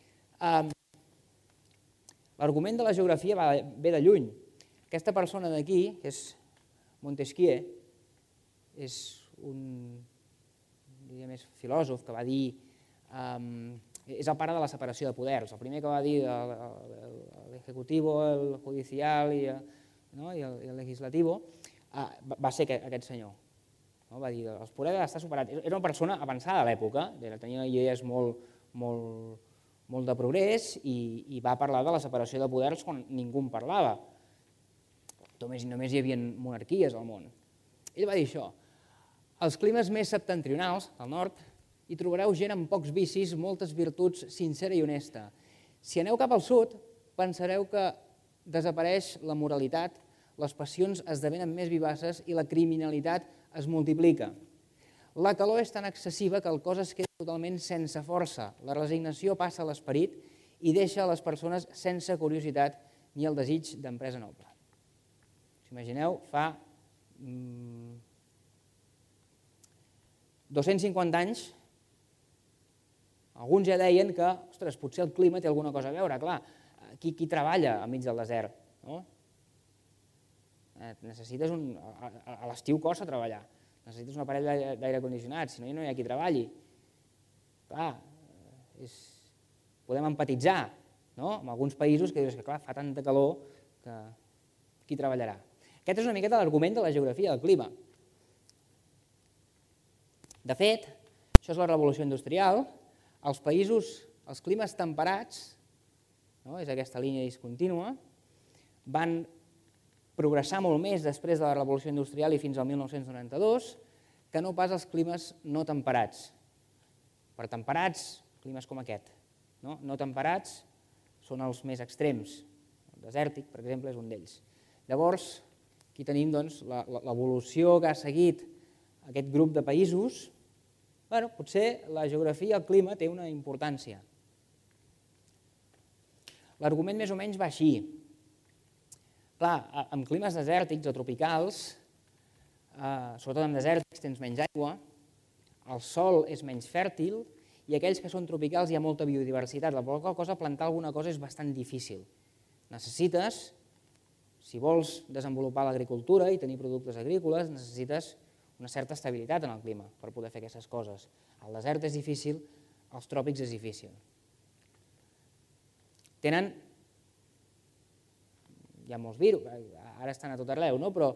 L'argument de la geografia ve de lluny. Aquesta persona d'aquí, que és Montesquieu, és un filòsof que va dir... és el pare de la separació de poders. El primer que va dir l'executivo, el judicial i el legislativo va ser aquest senyor. Va dir, els poders estan separats. Era una persona avançada a l'època, tenia idees molt de progrés i va parlar de la separació de poders quan ningú en parlava. Només hi havia monarquies al món. Ell va dir això. Als climes més septentrionals, al nord, hi trobareu gent amb pocs vicis, moltes virtuts, sincera i honesta. Si aneu cap al sud, pensareu que desapareix la moralitat, les passions esdevenen més vivaces i la criminalitat es multiplica. La calor és tan excessiva que el cos es queda totalment sense força. La resignació passa a l'esperit i deixa a les persones sense curiositat ni el desig d'empresa noble. Us imagineu, fa dos-cents cinquanta anys, alguns ja deien que, ostres, potser el clima té alguna cosa a veure, clar, qui treballa enmig del desert? Necessites un... A l'estiu costa treballar, necessites un aparell d'aire condicionat, si no no hi ha qui treballi. Clar, podem empatitzar amb alguns països que dius que, clar, fa tanta calor que qui treballarà? Aquest és una miqueta l'argument de la geografia del clima. De fet, això és la revolució industrial. Els països, els climes temperats, és aquesta línia discontínua, van progressar molt més després de la revolució industrial i fins al mil nou-cents noranta-dos que no pas els climes no temperats. Per temperats, climes com aquest. No temperats són els més extrems. El desèrtic, per exemple, és un d'ells. Llavors, aquí tenim l'evolució que ha seguit aquest grup de països. Potser la geografia i el clima té una importància. L'argument més o menys va així. Clar, en climes desèrtics o tropicals, sobretot en desèrtics tens menys aigua, el sòl és menys fèrtil i aquells que són tropicals hi ha molta biodiversitat, la qual cosa plantar alguna cosa és bastant difícil. Necessites, si vols desenvolupar l'agricultura i tenir productes agrícoles, necessites una certa estabilitat en el clima per poder fer aquestes coses. El desert és difícil, als tròpics és difícil. Tenen, hi ha molts virus, ara estan a tot arreu, però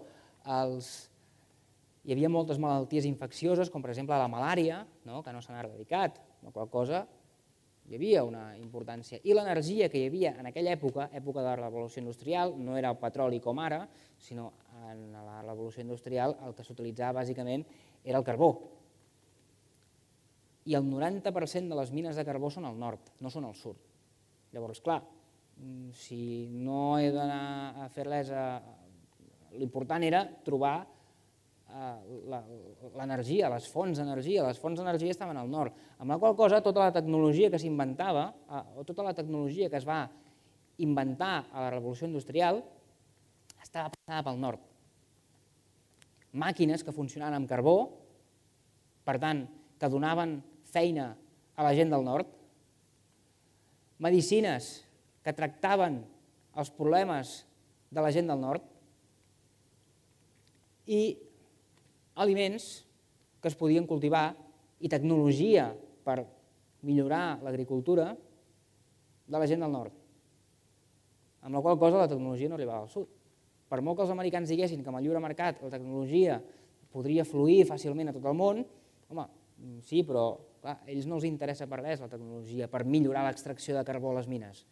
hi havia moltes malalties infeccioses, com per exemple la malària, que no s'han erradicat, la qual cosa hi havia una importància. I l'energia que hi havia en aquella època, època de la revolució industrial, no era el petroli com ara, sinó en la revolució industrial el que s'utilitzava bàsicament era el carbó. I el noranta per cent de les mines de carbó són al nord, no són al sud. Llavors, clar, si no he d'anar a fer-les, l'important era trobar l'energia, les fonts d'energia. Les fonts d'energia estaven al nord, amb la qual cosa tota la tecnologia que s'inventava, o tota la tecnologia que es va inventar a la revolució industrial, estava passada pel nord. Màquines que funcionaven amb carbó, per tant, que donaven feina a la gent del nord, medicines que tractaven els problemes de la gent del nord i aliments que es podien cultivar i tecnologia per millorar l'agricultura de la gent del nord, amb la qual cosa la tecnologia no arribava al sud. Per molt que els americans diguessin que amb el lliure mercat la tecnologia podria fluir fàcilment a tot el món, home, sí, però clar, a ells no els interessa per res la tecnologia per millorar l'extracció de carbó a les mines.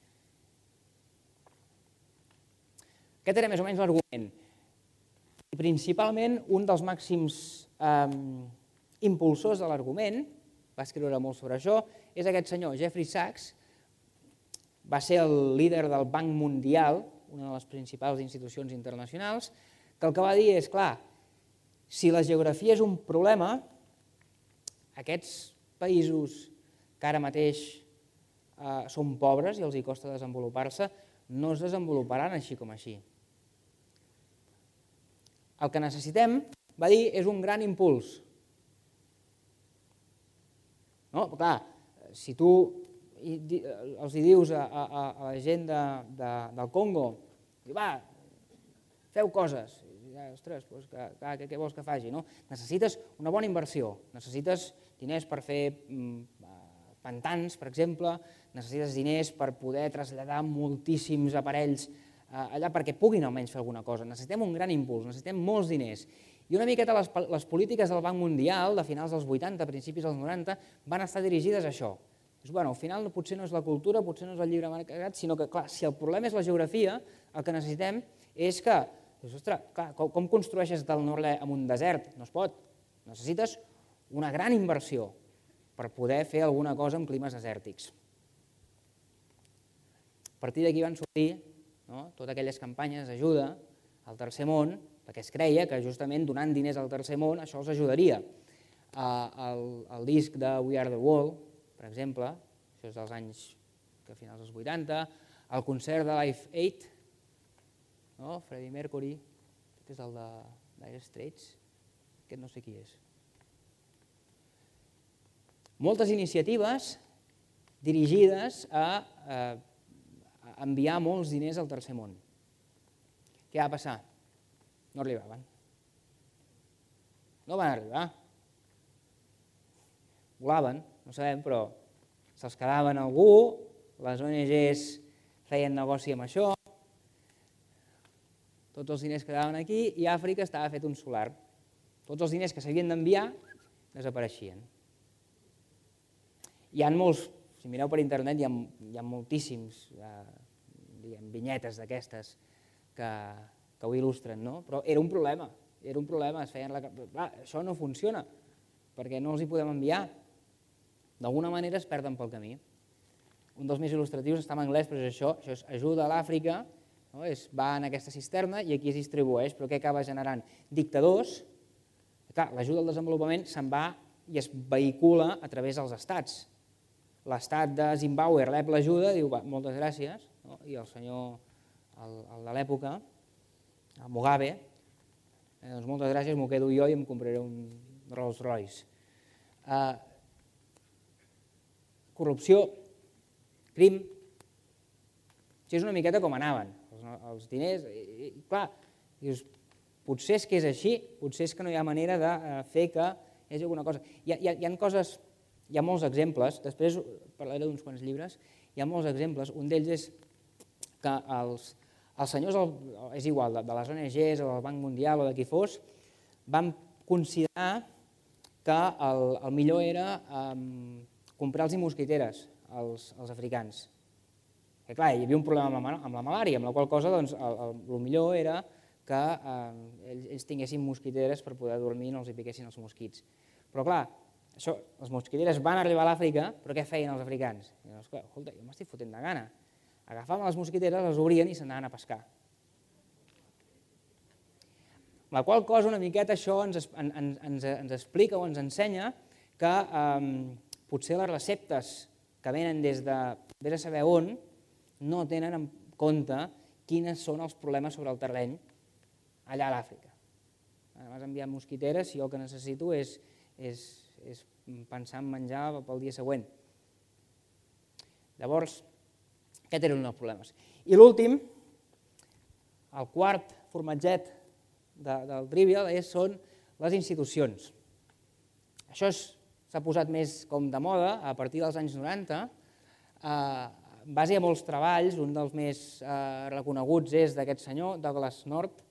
Aquest era més o menys l'argument. I principalment un dels màxims eh, impulsors de l'argument, va escriure molt sobre això, és aquest senyor, Jeffrey Sachs, va ser el líder del Banc Mundial, una de les principals institucions internacionals, que el que va dir és, clar, si la geografia és un problema, aquests països que ara mateix eh, són pobres i els hi costa desenvolupar-se, no es desenvoluparan així com així. El que necessitem, va dir, és un gran impuls. No? Clar, si tu els hi dius a, a, a la gent de, de, del Congo, va, feu coses, ostres, doncs, que, que, què vols que faci? No? Necessites una bona inversió, necessites diners per fer mm, pantans, per exemple, necessites diners per poder traslladar moltíssims aparells eh, allà perquè puguin almenys fer alguna cosa. Necessitem un gran impuls, necessitem molts diners. I una miqueta les, les polítiques del Banc Mundial, de finals dels vuitanta, principis dels noranta, van estar dirigides a això. Dius, bueno, al final potser no és la cultura, potser no és el lliure mercat, sinó que, clar, si el problema és la geografia, el que necessitem és que, dius, ostres, clar, com, com construeixes del nord en un desert? No es pot. Necessites una gran inversió per poder fer alguna cosa amb climes desèrtics. A partir d'aquí van sortir no, totes aquelles campanyes d'ajuda al tercer món, perquè es creia que justament donant diners al tercer món això els ajudaria. El, el disc de We Are the World, per exemple, això és dels anys que a finals dels vuitanta, el concert de Live Aid, no? Freddie Mercury, aquest és el de Dire Straits, aquest no sé qui és. Moltes iniciatives dirigides a, a enviar molts diners al tercer món. Què va passar? No arribaven. No van arribar. Volaven, no sabem, però se'ls quedaven algú, les O N Ges feien negoci amb això, tots els diners quedaven aquí i Àfrica estava fet un solar. Tots els diners que s'havien d'enviar desapareixien. Hi ha molts, si mireu per internet, hi ha, hi ha moltíssims eh, diguem, vinyetes d'aquestes que, que ho il·lustren, no? Però era un problema, era un problema, es feien la... Ah, això no funciona, perquè no els hi podem enviar. D'alguna manera es perden pel camí. Un dels més il·lustratius està en anglès, però és això, això és ajuda a l'Àfrica, no? Es va en aquesta cisterna i aquí es distribueix, però què acaba generant? Dictadors. Clar, l'ajuda al desenvolupament se'n va i es vehicula a través dels estats. L'estat de Zimbàbue rep l'ajuda, diu, va, moltes gràcies, no? I el senyor, el, el de l'època, el Mugabe, eh, doncs moltes gràcies, m'ho quedo jo i em compraré un Rolls Royce. Eh, corrupció, crim, això és una miqueta com anaven, els, els diners, i, i clar, dius, potser és que és així, potser és que no hi ha manera de fer que hi hagi alguna cosa. Hi ha, hi ha, hi ha coses, hi ha molts exemples, després parlaré d'uns quants llibres, hi ha molts exemples, un d'ells és que els, els senyors, és igual, de, de les O N Ges o del Banc Mundial o de qui fos, van considerar que el, el millor era um, comprar-los mosquiteres als, als africans. Que clar, hi havia un problema amb la, amb la malària, amb la qual cosa doncs, el, el, el millor era que eh, ells tinguessin mosquiteres per poder dormir i no els hi piquessin els mosquits. Però clar, això, les mosquiteres van arribar a l'Àfrica, però què feien els africans? I doncs, clar, escolta, jo m'estic fotent de gana. Agafaven les mosquiteres, les obrien i se'n anaven a pescar. La qual cosa, una miqueta, això ens, ens, ens, ens explica o ens ensenya que eh, potser les receptes que venen des de, des de saber on no tenen en compte quins són els problemes sobre el terreny allà a l'Àfrica. Vas enviar mosquiteres si jo el que necessito és, és, és pensar en menjar pel dia següent. Llavors, aquest era un dels problemes. I l'últim, el quart formatget de, del Trivial, és, són les institucions. Això s'ha posat més com de moda a partir dels anys noranta, en base a molts treballs, un dels més reconeguts és d'aquest senyor, Douglas North,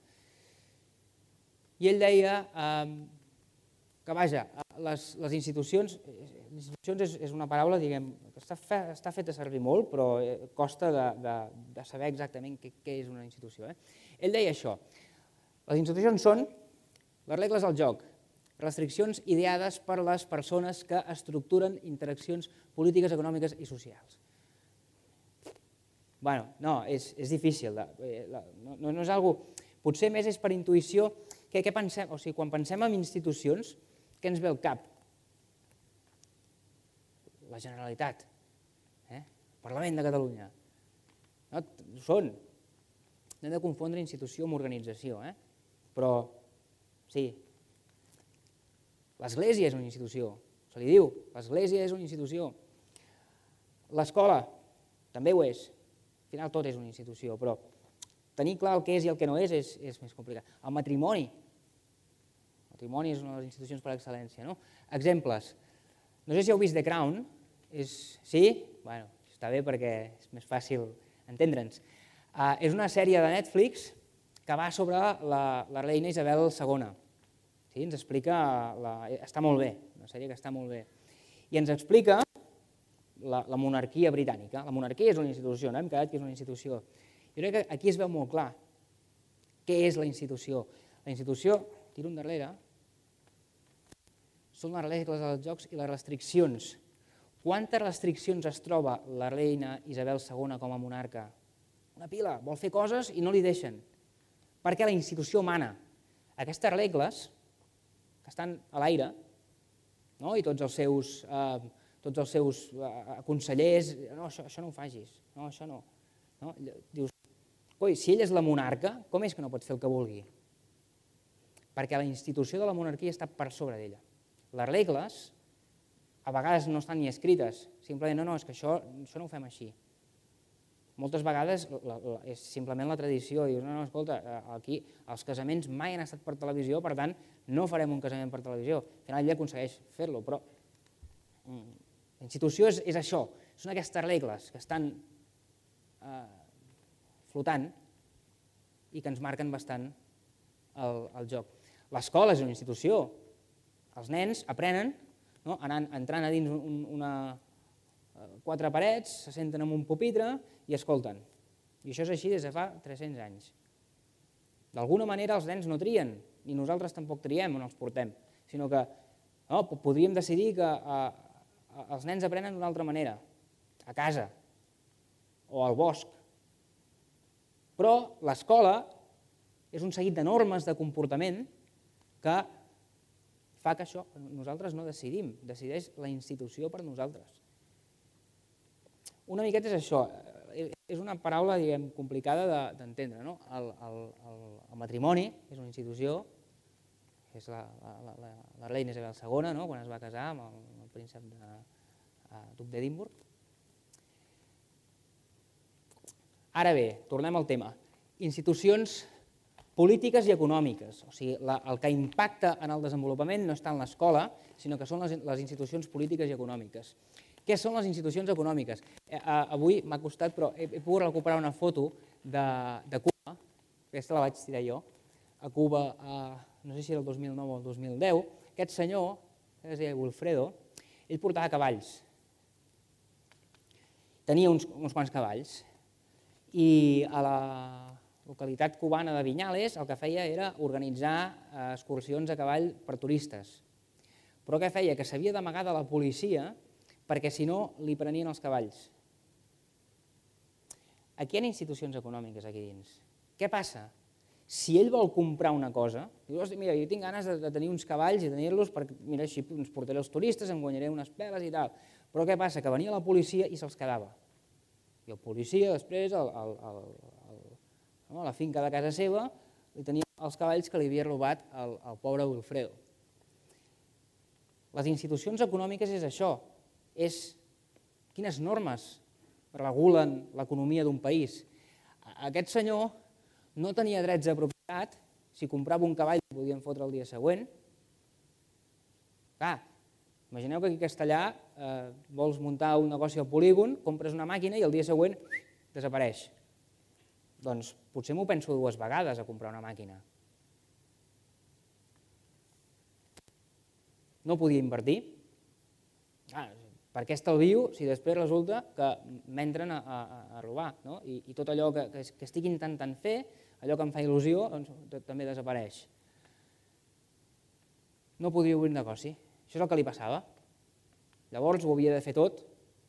i ell deia que, vaja, les institucions, institucions és una paraula, diguem, que està feta servir molt, però costa de saber exactament què és una institució. Ell deia això: les institucions són les regles del joc, restriccions ideades per les persones que estructuren interaccions polítiques, econòmiques i socials. Bé, no, és difícil, no és algo... Potser més és per intuïció, què pensem, o sigui, quan pensem en institucions, què ens ve al cap? La Generalitat, el Parlament de Catalunya. No, ho són. No hem de confondre institució amb organització, però sí, l'Església és una institució, se li diu, l'Església és una institució. L'escola també ho és, al final tot és una institució, però tenir clar el que és i el que no és és més complicat. El matrimoni, el matrimoni és una de les institucions per excel·lència. Exemples, no sé si heu vist The Crown, sí? Bé, està bé perquè és més fàcil entendre'ns. És una sèrie de Netflix que va sobre la reina Isabel segona. Ens explica, està molt bé, una sèrie que està molt bé, i ens explica la monarquia britànica. La monarquia és una institució, no hem quedat que és una institució. Jo crec que aquí es veu molt clar què és la institució. La institució, tiro endarrere, són les regles dels jocs i les restriccions. Quantes restriccions es troba la reina Isabel segona com a monarca? Una pila, vol fer coses i no li deixen, perquè la institució mana. Aquestes regles, que estan a l'aire, i tots els seus tots els seus consellers, no, això no ho facis, no, això no. Dius, coi, si ell és la monarca, com és que no pot fer el que vulgui? Perquè la institució de la monarquia està per sobre d'ella. Les regles, a vegades no estan ni escrites, simplement, no, no, és que això no ho fem així. Moltes vegades és simplement la tradició, dius, no, no, escolta, aquí els casaments mai han estat per televisió, per tant, no farem un casament per televisió. Al final ella aconsegueix fer-lo, però la institució és això, són aquestes regles que estan flotant i que ens marquen bastant el joc. L'escola és una institució, els nens aprenen entrant a dins quatre parets, se senten en un pupitre i escolten. I això és així des de fa tres-cents anys. D'alguna manera els nens no trien, ni nosaltres tampoc triem on els portem, sinó que podríem decidir que els nens aprenen d'una altra manera, a casa o al bosc. Però l'escola és un seguit de normes de comportament que fa que això nosaltres no decidim, decideix la institució per nosaltres. Una miqueta és això, és una paraula complicada d'entendre. El matrimoni és una institució, és la reina Isabel segona, quan es va casar amb el príncep duc d'Edimburg. Ara bé, tornem al tema. Institucions polítiques i econòmiques. O sigui, el que impacta en el desenvolupament no està en l'escola, sinó que són les institucions polítiques i econòmiques. Què són les institucions econòmiques? Avui m'ha costat, però he pogut recuperar una foto de Cuba, aquesta la vaig tirar jo, a Cuba, no sé si era el dos mil nou o el dos mil deu, aquest senyor, que es deia Wilfredo, ell portava cavalls. Tenia uns quants cavalls. I a la localitat cubana de Viñales el que feia era organitzar excursions a cavall per turistes. Però què feia? Que s'havia d'amagar de la policia perquè si no li prenien els cavalls. Aquí hi ha institucions econòmiques aquí dins. Què passa? Si ell vol comprar una cosa, diu, mira, jo tinc ganes de tenir uns cavalls i tenir-los perquè, mira, així ens portaré els turistes, em guanyaré unes peles i tal. Però què passa? Que venia la policia i se'ls quedava. I el policia després, a la finca de casa seva, li tenia els cavalls que li havia robat el pobre Wilfredo. Les institucions econòmiques és això, és quines normes regulen l'economia d'un país. Aquest senyor no tenia drets de propietat, si comprava un cavall el podien fotre el dia següent, Clar, imagineu que aquí a Castellà vols muntar un negoci al polígon, compres una màquina i el dia següent desapareix. Doncs potser m'ho penso dues vegades a comprar una màquina. No podia invertir. Per què estalvio si després resulta que m'entren a robar? I tot allò que estic intentant fer, allò que em fa il·lusió, també desapareix. No podia obrir un negoci. Això és el que li passava. Llavors ho havia de fer tot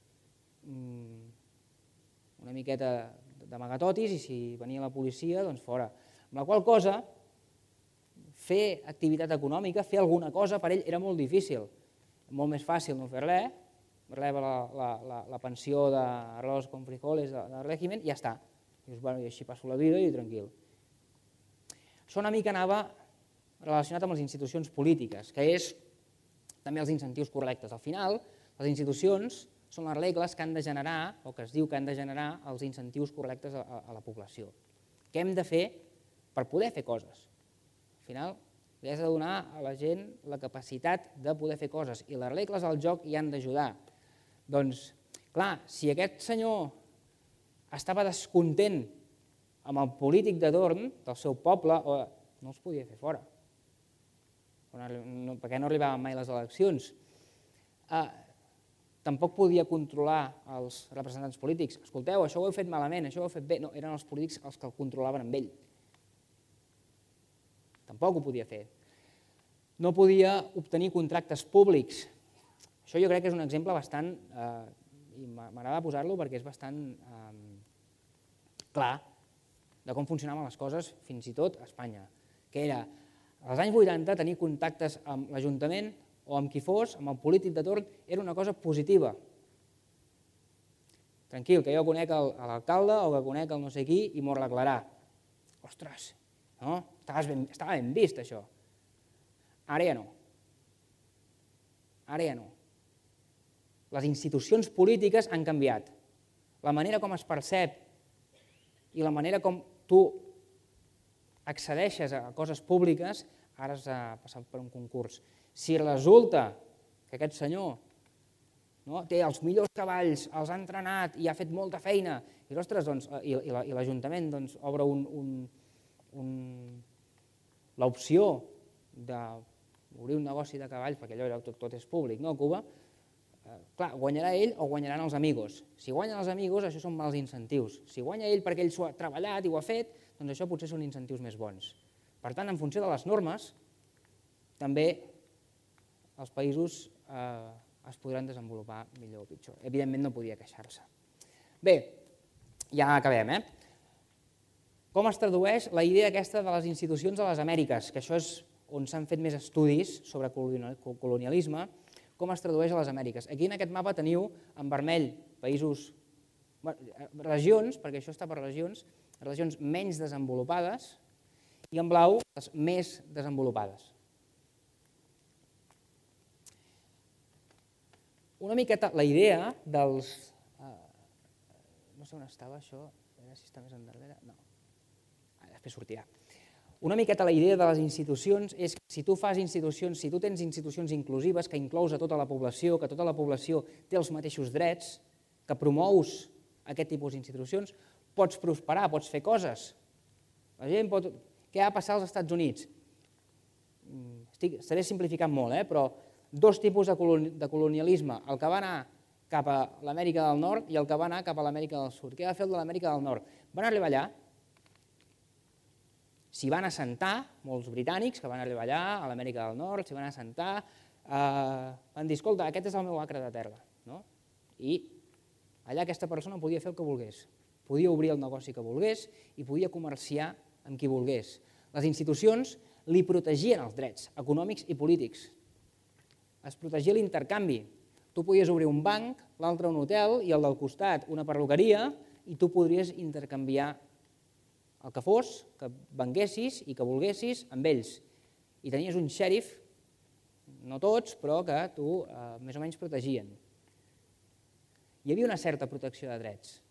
una miqueta d'amagatotis i si venia la policia, doncs fora. Amb la qual cosa, fer activitat econòmica, fer alguna cosa, per ell era molt difícil. Molt més fàcil no fer res, reba la pensió d'arròs con frijoles del règim i ja està. I així passo la vida i tranquil. Això una mica anava relacionat amb les institucions polítiques, que és també els incentius correctes. Al final, les institucions són les regles que han de generar, o que es diu que han de generar, els incentius correctes a la població. Què hem de fer per poder fer coses? Al final, li has de donar a la gent la capacitat de poder fer coses i les regles del joc hi han d'ajudar. Doncs, clar, si aquest senyor estava descontent amb el polític de torn del seu poble, no els podia fer fora, perquè no arribaven mai les eleccions. Tampoc podia controlar els representants polítics. Escolteu, això ho heu fet malament, això ho heu fet bé. No, eren els polítics els que el controlaven amb ell. Tampoc ho podia fer. No podia obtenir contractes públics. Això jo crec que és un exemple bastant, i m'agrada posar-lo perquè és bastant clar de com funcionaven les coses fins i tot a Espanya, que era als anys vuitanta tenir contactes amb l'Ajuntament o amb qui fos, amb el polític de torn, era una cosa positiva. Tranquil, que jo conec l'alcalde o que conec el no sé qui i m'ho arreglarà. Ostres, estava ben vist això. Ara ja no. Ara ja no. Les institucions polítiques han canviat. La manera com es percep i la manera com tu accedeixes a coses públiques, ara has de passar per un concurs. Si resulta que aquest senyor té els millors cavalls, els ha entrenat i ha fet molta feina, i l'Ajuntament obre l'opció d'obrir un negoci de cavalls, perquè allò tot és públic, no, a Cuba, clar, guanyarà ell o guanyaran els amigos. Si guanyen els amigos, això són mals incentius. Si guanya ell perquè ell s'ho ha treballat i ho ha fet, doncs això potser són incentius més bons. Per tant, en funció de les normes, també els països es podran desenvolupar millor o pitjor. Evidentment no podia queixar-se. Bé, ja acabem. Com es tradueix la idea aquesta de les institucions a les Amèriques, que això és on s'han fet més estudis sobre colonialisme, com es tradueix a les Amèriques. Aquí en aquest mapa teniu en vermell països, regions, perquè això està per regions, regions menys desenvolupades, i en blau les més desenvolupades. Una miqueta la idea dels... No sé on estava això, a veure si està més endarrere. No, després sortirà. Una miqueta la idea de les institucions és que si tu fas institucions, si tu tens institucions inclusives, que inclous a tota la població, que tota la població té els mateixos drets, que promous aquest tipus d'institucions, pots prosperar, pots fer coses. La gent pot... Què ha passat als Estats Units? Estaré simplificant molt, però dos tipus de colonialisme, el que va anar cap a l'Amèrica del Nord i el que va anar cap a l'Amèrica del Sud. Què va fer el de l'Amèrica del Nord? Van arribar allà, s'hi van assentar, molts britànics que van arribar allà a l'Amèrica del Nord, s'hi van assentar, van dir, escolta, aquest és el meu acre de terra. I allà aquesta persona podia fer el que volgués, podia obrir el negoci que volgués i podia comerciar amb qui volgués. Les institucions li protegien els drets econòmics i polítics. Es protegia l'intercanvi. Tu podies obrir un banc, l'altre un hotel i el del costat una perruqueria i tu podries intercanviar el que fos, que venguessis i que volguessis amb ells. I tenies un xèrif, no tots, però que tu més o menys protegien. Hi havia una certa protecció de drets.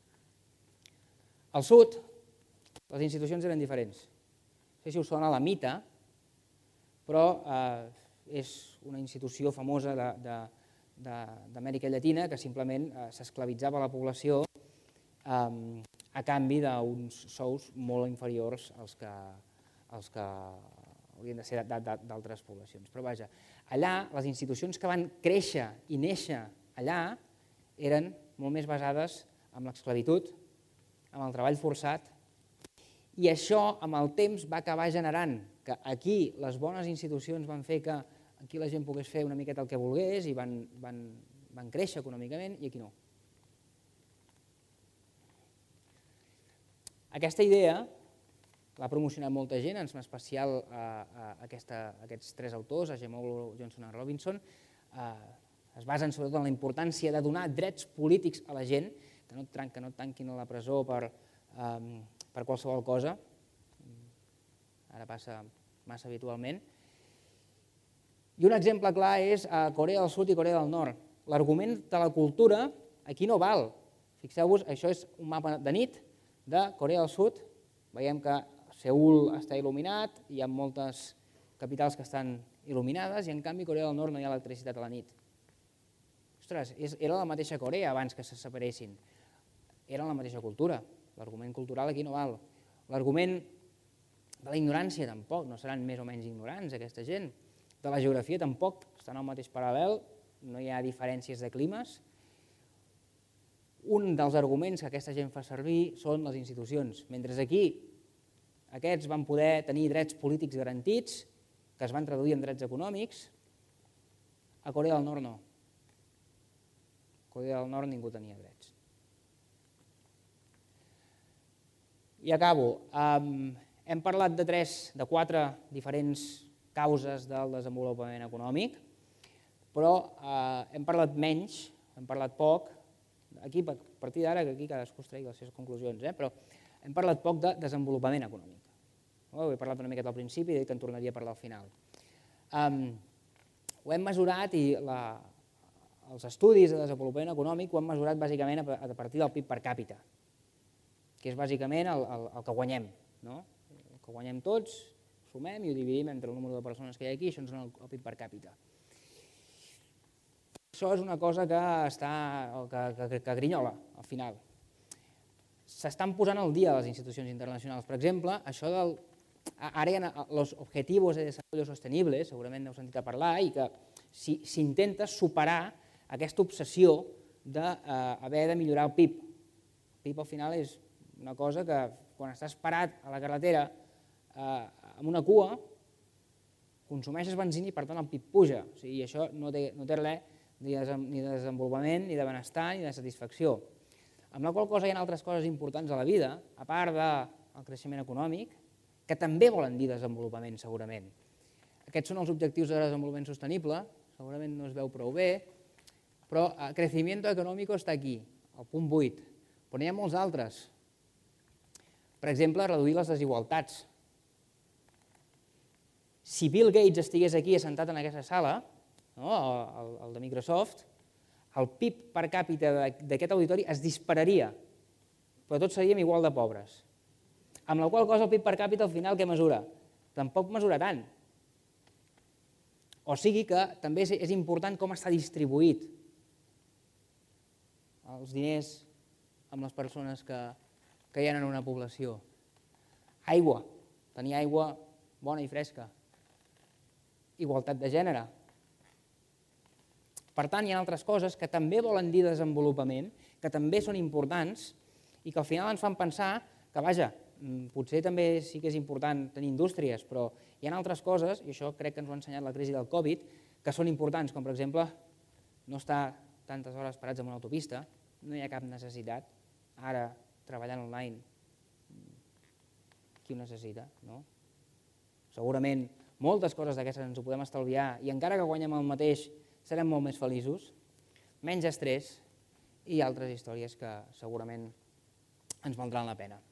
Al sud, les institucions eren diferents. No sé si us sona la mita, però és una institució famosa d'Amèrica Llatina que simplement s'esclavitzava la població a canvi d'uns sous molt inferiors als que, als que haurien de ser d'altres poblacions. Però vaja, allà les institucions que van créixer i néixer allà eren molt més basades en l'esclavitud, en el treball forçat, i això amb el temps va acabar generant que aquí les bones institucions van fer que aquí la gent pogués fer una miqueta el que volgués i van, van, van créixer econòmicament i aquí no. Aquesta idea l'ha promocionat molta gent, en especial a, a, aquesta, a aquests tres autors, Acemoglu, Johnson i Robinson. Eh, es basen sobretot en la importància de donar drets polítics a la gent, que no, que no et tanquin a la presó per, eh, per qualsevol cosa, ara passa massa habitualment. I un exemple clar és a Corea del Sud i Corea del Nord. L'argument de la cultura aquí no val. Fixeu-vos, això és un mapa de nit de Corea del Sud. Veiem que Seül està il·luminat, hi ha moltes capitals que estan il·luminades i en canvi a Corea del Nord no hi ha electricitat a la nit. Ostres, era la mateixa Corea abans que se separessin. Era la mateixa cultura. L'argument cultural aquí no val. L'argument de la ignorància tampoc, no seran més o menys ignorants aquesta gent. De la geografia tampoc, estan al mateix paral·lel, no hi ha diferències de climes. Un dels arguments que aquesta gent fa servir són les institucions. Mentre aquí aquests van poder tenir drets polítics garantits, que es van traduir en drets econòmics, a Corea del Nord no. A Corea del Nord ningú tenia drets. I acabo. Hem parlat de tres, de quatre diferents causes del desenvolupament econòmic, però hem parlat menys, hem parlat poc, aquí a partir d'ara, que aquí cadascú es tregui les seves conclusions, però hem parlat poc de desenvolupament econòmic. Ho he parlat una miqueta al principi i he dit que en tornaria a parlar al final. Ho hem mesurat i els estudis de desenvolupament econòmic ho hem mesurat bàsicament a partir del P I B per càpita, que és bàsicament el que guanyem. El que guanyem tots, sumem i ho dividim entre el número de persones que hi ha aquí, això ens dona el P I B per càpita. Això és una cosa que grinyola, al final. S'estan posant al dia les institucions internacionals. Per exemple, això del... Ara hi ha els Objetivos de Desarrollo Sostenible, segurament n'heu sentit a parlar, i que s'intenta superar aquesta obsessió d'haver de millorar el P I B. El P I B al final és una cosa que quan estàs parat a la carretera amb una cua, consumeixes benzina i per tant el P I B puja. I això no té res ni de desenvolupament, ni de benestar, ni de satisfacció. Amb la qual cosa hi ha altres coses importants a la vida, a part del creixement econòmic, que també volen dir desenvolupament, segurament. Aquests són els objectius de desenvolupament sostenible, segurament no es veu prou bé, però el creixement econòmic està aquí, al punt vuit, però n'hi ha molts altres. Per exemple, reduir les desigualtats. Si Bill Gates estigués aquí assentat en aquesta sala, el de Microsoft, el P I B per càpita d'aquest auditori es dispararia, però tots seríem igual de pobres. Amb la qual cosa el P I B per càpita al final què mesura? Tampoc mesura tant. O sigui que també és important com està distribuït els diners amb les persones que hi ha en una població. Aigua, tenir aigua bona i fresca. Igualtat de gènere. Per tant, hi ha altres coses que també volen dir desenvolupament, que també són importants i que al final ens fan pensar que, vaja, potser també sí que és important tenir indústries, però hi ha altres coses, i això crec que ens ho ha ensenyat la crisi del Covid, que són importants, com per exemple no estar tantes hores parats en una autopista, no hi ha cap necessitat. Ara, treballant online, qui ho necessita? Segurament moltes coses d'aquestes ens ho podem estalviar i encara que guanyem el mateix serem molt més feliços, menys estrès i altres històries que segurament ens valdran la pena.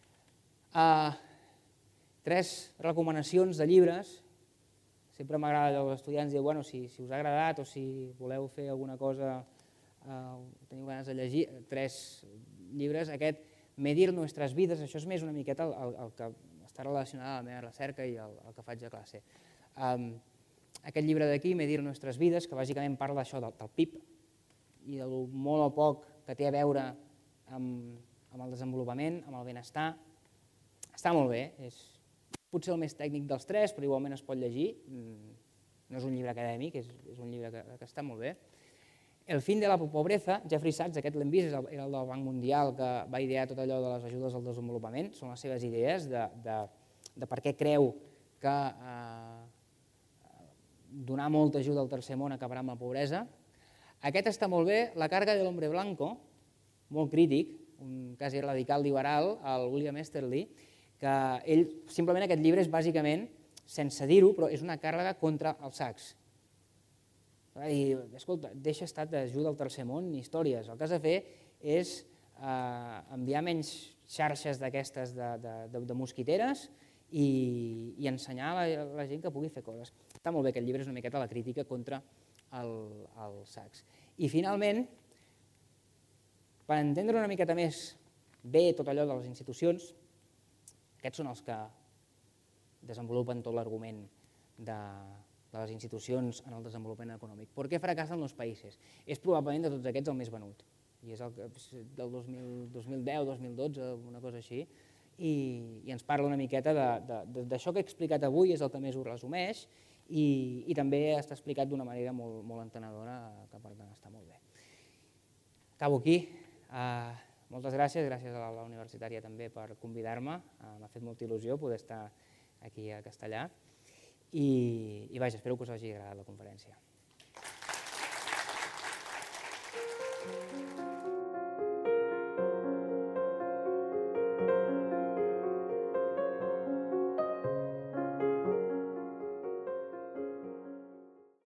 Tres recomanacions de llibres. Sempre m'agrada als estudiants dir, bueno, si us ha agradat o si voleu fer alguna cosa, teniu ganes de llegir, tres llibres. Aquest, Medir nuestras vidas, això és més una miqueta el que està relacionat amb la meva recerca i el que faig a classe. aquest llibre d'aquí, Medir Nuestras Vides, que bàsicament parla d'això, del, del P I B, i del molt o poc que té a veure amb, amb el desenvolupament, amb el benestar. Està molt bé, és potser el més tècnic dels tres, però igualment es pot llegir. No és un llibre acadèmic, és, és un llibre que, que està molt bé. El fin de la pobreza, Jeffrey Sachs, aquest l'hem vist, era el del Banc Mundial que va idear tot allò de les ajudes al desenvolupament, són les seves idees de, de, de per què creu que eh, donar molta ajuda al tercer món acabarà amb la pobresa. Aquest està molt bé, La carga de l'hombre blanco, molt crític, un quasi radical liberal, el William Easterly, que ell, simplement aquest llibre és bàsicament, sense dir-ho, però és una càrrega contra els sacs. Va dir, escolta, deixa estar d'ajuda al tercer món ni històries, el que has de fer és eh, enviar menys xarxes d'aquestes de, de, de, de mosquiteres i, i ensenyar a la, la gent que pugui fer coses. Està molt bé, aquest llibre és una miqueta la crítica contra el, els sacs. I finalment, per entendre una miqueta més bé tot allò de les institucions, aquests són els que desenvolupen tot l'argument de, de les institucions en el desenvolupament econòmic. Per què fracassen els països? És probablement de tots aquests el més venut. I és el, del dos mil deu, dos mil dotze, una cosa així, i, i ens parla una miqueta d'això que he explicat avui, és el que més ho resumeix, i, i també està explicat d'una manera molt, molt entenedora, que per tant està molt bé. Acabo aquí. Uh, moltes gràcies, gràcies a la universitària també per convidar-me, uh, m'ha fet molta il·lusió poder estar aquí a Castellà, i, i vaja, espero que us hagi agradat la conferència.